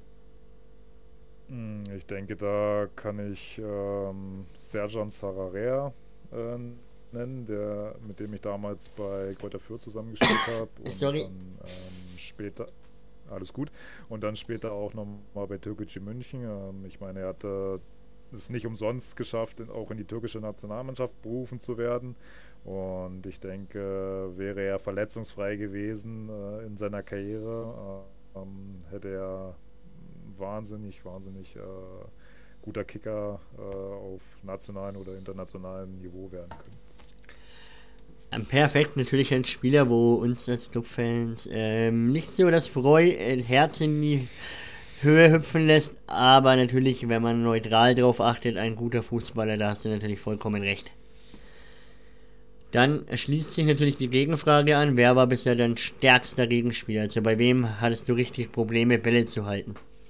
Ich denke, da kann ich ähm, Serjan Sararea äh, nennen, der, mit dem ich damals bei Greuther Fürth zusammengespielt habe. Und Sorry. dann ähm, später, alles gut, und dann später auch nochmal bei Türkgücü München. Ähm, ich meine, er hatte es nicht umsonst geschafft, auch in die türkische Nationalmannschaft berufen zu werden. Und ich denke, wäre er verletzungsfrei gewesen äh, in seiner Karriere, äh, ähm, hätte er wahnsinnig, wahnsinnig äh, guter Kicker äh, auf nationalem oder internationalem Niveau werden können. Perfekt, natürlich ein Spieler, wo uns als Clubfans ähm, nicht so das Freu, äh, Herz in die Höhe hüpfen lässt, aber natürlich, wenn man neutral drauf achtet, ein guter Fußballer, da hast du natürlich vollkommen recht. Dann schließt sich natürlich die Gegenfrage an, wer war bisher dein stärkster Gegenspieler? Also bei wem hattest du richtig Probleme, Bälle zu halten?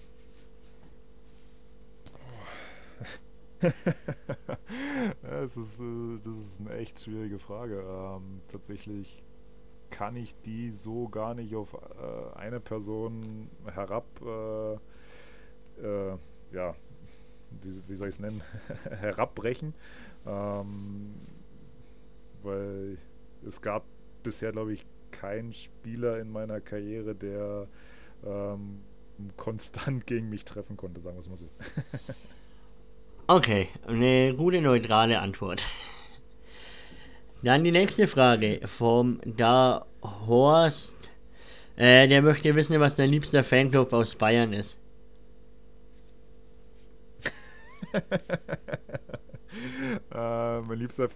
das, ist, das ist eine echt schwierige Frage. Ähm, tatsächlich kann ich die so gar nicht auf äh, eine Person herab äh, äh, ja, wie, wie soll ich es nennen, herabbrechen. Ähm, weil es gab bisher, glaube ich, keinen Spieler in meiner Karriere, der ähm, konstant gegen mich treffen konnte, sagen wir es mal so. Okay, eine gute neutrale Antwort. Dann die nächste Frage vom Da Horst. Äh, der möchte wissen, was dein liebster Fanclub aus Bayern ist. äh, mein liebster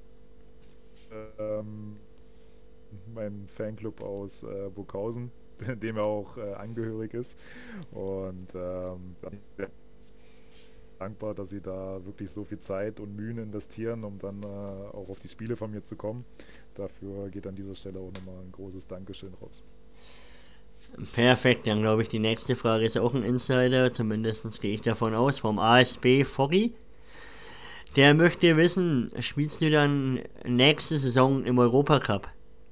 ähm, mein Fanclub aus äh, Burghausen, dem er auch äh, angehörig ist. Und ähm, sehr dankbar, dass sie da wirklich so viel Zeit und Mühen investieren, um dann äh, auch auf die Spiele von mir zu kommen. Dafür geht an dieser Stelle auch nochmal ein großes Dankeschön raus. Perfekt, dann glaube ich, die nächste Frage ist auch ein Insider, zumindest gehe ich davon aus, vom A S B Foggy. Der möchte wissen, spielst du dann nächste Saison im Europacup?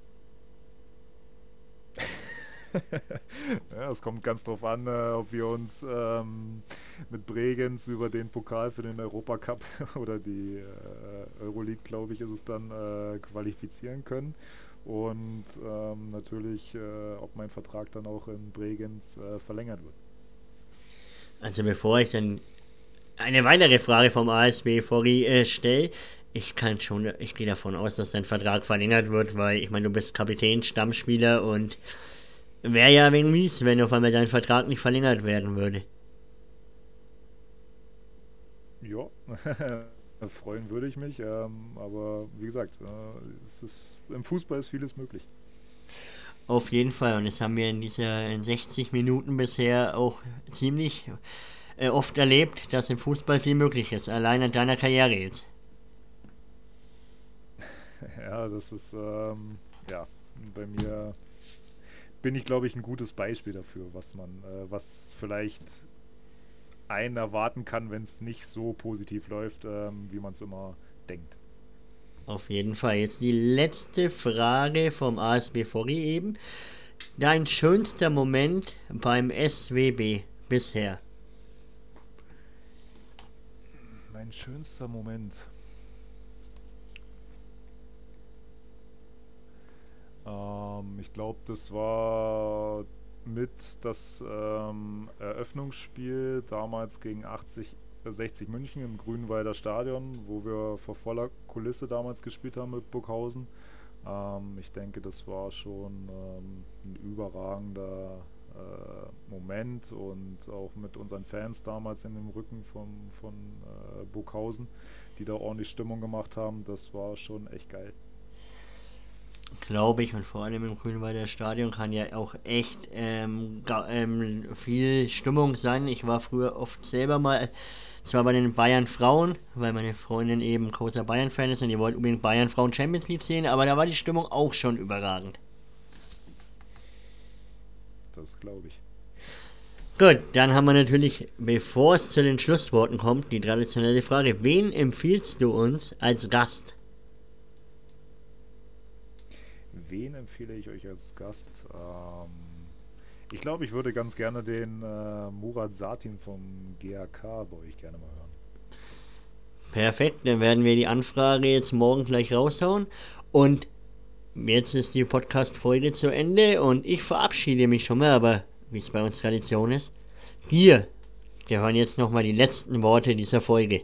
Ja, es kommt ganz drauf an, äh, ob wir uns ähm, mit Bregenz über den Pokal für den Europacup oder die äh, Euroleague, glaube ich, ist es dann, äh, qualifizieren können. Und ähm, natürlich, äh, ob mein Vertrag dann auch in Bregenz äh, verlängert wird. Also bevor ich dann eine weitere Frage vom A S B Foggy äh, stelle, ich kann schon, ich gehe davon aus, dass dein Vertrag verlängert wird, weil ich meine, du bist Kapitän, Stammspieler und wäre ja wegen mies, wenn auf einmal dein Vertrag nicht verlängert werden würde. Ja, freuen würde ich mich, ähm, aber wie gesagt, äh, es ist, im Fußball ist vieles möglich. Auf jeden Fall, und das haben wir in dieser in sechzig Minuten bisher auch ziemlich äh, oft erlebt, dass im Fußball viel möglich ist, allein an deiner Karriere jetzt. Ja, das ist, ähm, ja, bei mir bin ich, glaube ich, ein gutes Beispiel dafür, was man, äh, was vielleicht einen erwarten kann, wenn es nicht so positiv läuft, ähm, wie man es immer denkt. Auf jeden Fall. Jetzt die letzte Frage vom A S B Foggy eben. Dein schönster Moment beim S W B bisher? Mein schönster Moment. Ähm, ich glaube, das war mit das ähm, Eröffnungsspiel damals gegen achtzig, sechzig München im Grünwalder Stadion, wo wir vor voller Kulisse damals gespielt haben mit Burghausen. Ähm, ich denke, das war schon ähm, ein überragender äh, Moment und auch mit unseren Fans damals in dem Rücken vom, von äh, Burghausen, die da ordentlich Stimmung gemacht haben. Das war schon echt geil. Glaube ich, und vor allem im Grünwalder Stadion kann ja auch echt ähm, ga, ähm, viel Stimmung sein. Ich war früher oft selber mal, zwar bei den Bayern Frauen, weil meine Freundin eben großer Bayern-Fan ist und die wollte unbedingt Bayern Frauen Champions League sehen, aber da war die Stimmung auch schon überragend. Das glaube ich. Gut, dann haben wir natürlich, bevor es zu den Schlussworten kommt, die traditionelle Frage: Wen empfiehlst du uns als Gast? Wen empfehle ich euch als Gast? Ähm, ich glaube, ich würde ganz gerne den äh, Murat Satin vom G A K bei euch gerne mal hören. Perfekt, dann werden wir die Anfrage jetzt morgen gleich raushauen. Und jetzt ist die Podcast-Folge zu Ende und ich verabschiede mich schon mal, aber wie es bei uns Tradition ist, wir hören jetzt nochmal die letzten Worte dieser Folge.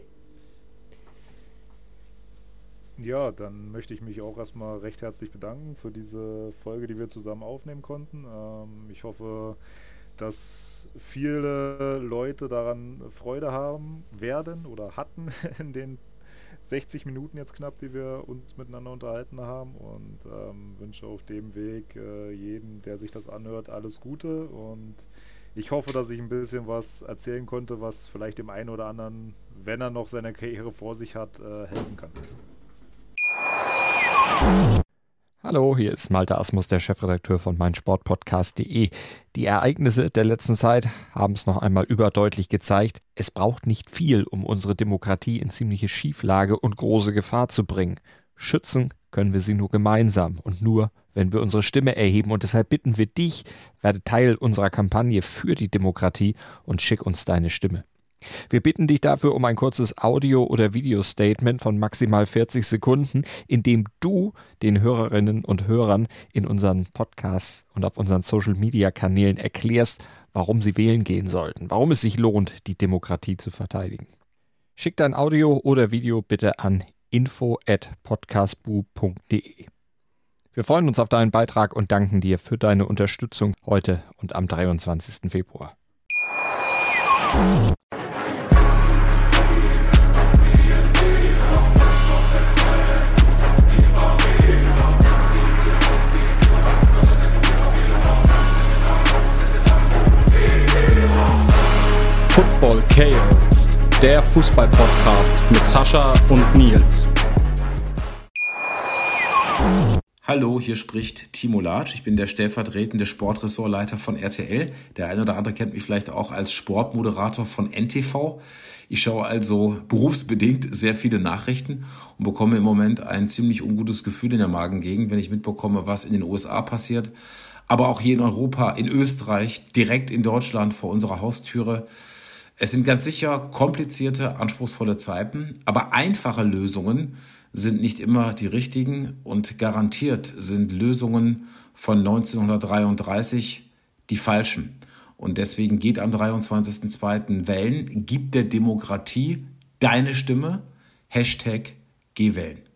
Ja, dann möchte ich mich auch erstmal recht herzlich bedanken für diese Folge, die wir zusammen aufnehmen konnten. Ähm, ich hoffe, dass viele Leute daran Freude haben werden oder hatten in den sechzig Minuten jetzt knapp, die wir uns miteinander unterhalten haben, und ähm, wünsche auf dem Weg äh, jedem, der sich das anhört, alles Gute, und ich hoffe, dass ich ein bisschen was erzählen konnte, was vielleicht dem einen oder anderen, wenn er noch seine Karriere vor sich hat, äh, helfen kann. Hallo, hier ist Malte Asmus, der Chefredakteur von meinsportpodcast punkt de. Die Ereignisse der letzten Zeit haben es noch einmal überdeutlich gezeigt. Es braucht nicht viel, um unsere Demokratie in ziemliche Schieflage und große Gefahr zu bringen. Schützen können wir sie nur gemeinsam und nur, wenn wir unsere Stimme erheben. Und deshalb bitten wir dich, werde Teil unserer Kampagne für die Demokratie und schick uns deine Stimme. Wir bitten dich dafür um ein kurzes Audio- oder Videostatement von maximal vierzig Sekunden, in dem du den Hörerinnen und Hörern in unseren Podcasts und auf unseren Social-Media-Kanälen erklärst, warum sie wählen gehen sollten, warum es sich lohnt, die Demokratie zu verteidigen. Schick dein Audio oder Video bitte an info at podcastbu punkt de. Wir freuen uns auf deinen Beitrag und danken dir für deine Unterstützung heute und am dreiundzwanzigsten Februar. Football K O, der Fußball-Podcast mit Sascha und Nils. Hallo, hier spricht Timo Latsch. Ich bin der stellvertretende Sportressortleiter von R T L. Der eine oder andere kennt mich vielleicht auch als Sportmoderator von N T V. Ich schaue also berufsbedingt sehr viele Nachrichten und bekomme im Moment ein ziemlich ungutes Gefühl in der Magengegend, wenn ich mitbekomme, was in den U S A passiert. Aber auch hier in Europa, in Österreich, direkt in Deutschland vor unserer Haustüre. Es sind ganz sicher komplizierte, anspruchsvolle Zeiten, aber einfache Lösungen sind nicht immer die richtigen und garantiert sind Lösungen von neunzehnhundertdreiunddreißig die falschen. Und deswegen geht am dreiundzwanzigsten zweiten wählen, gib der Demokratie deine Stimme, Hashtag Geh wählen.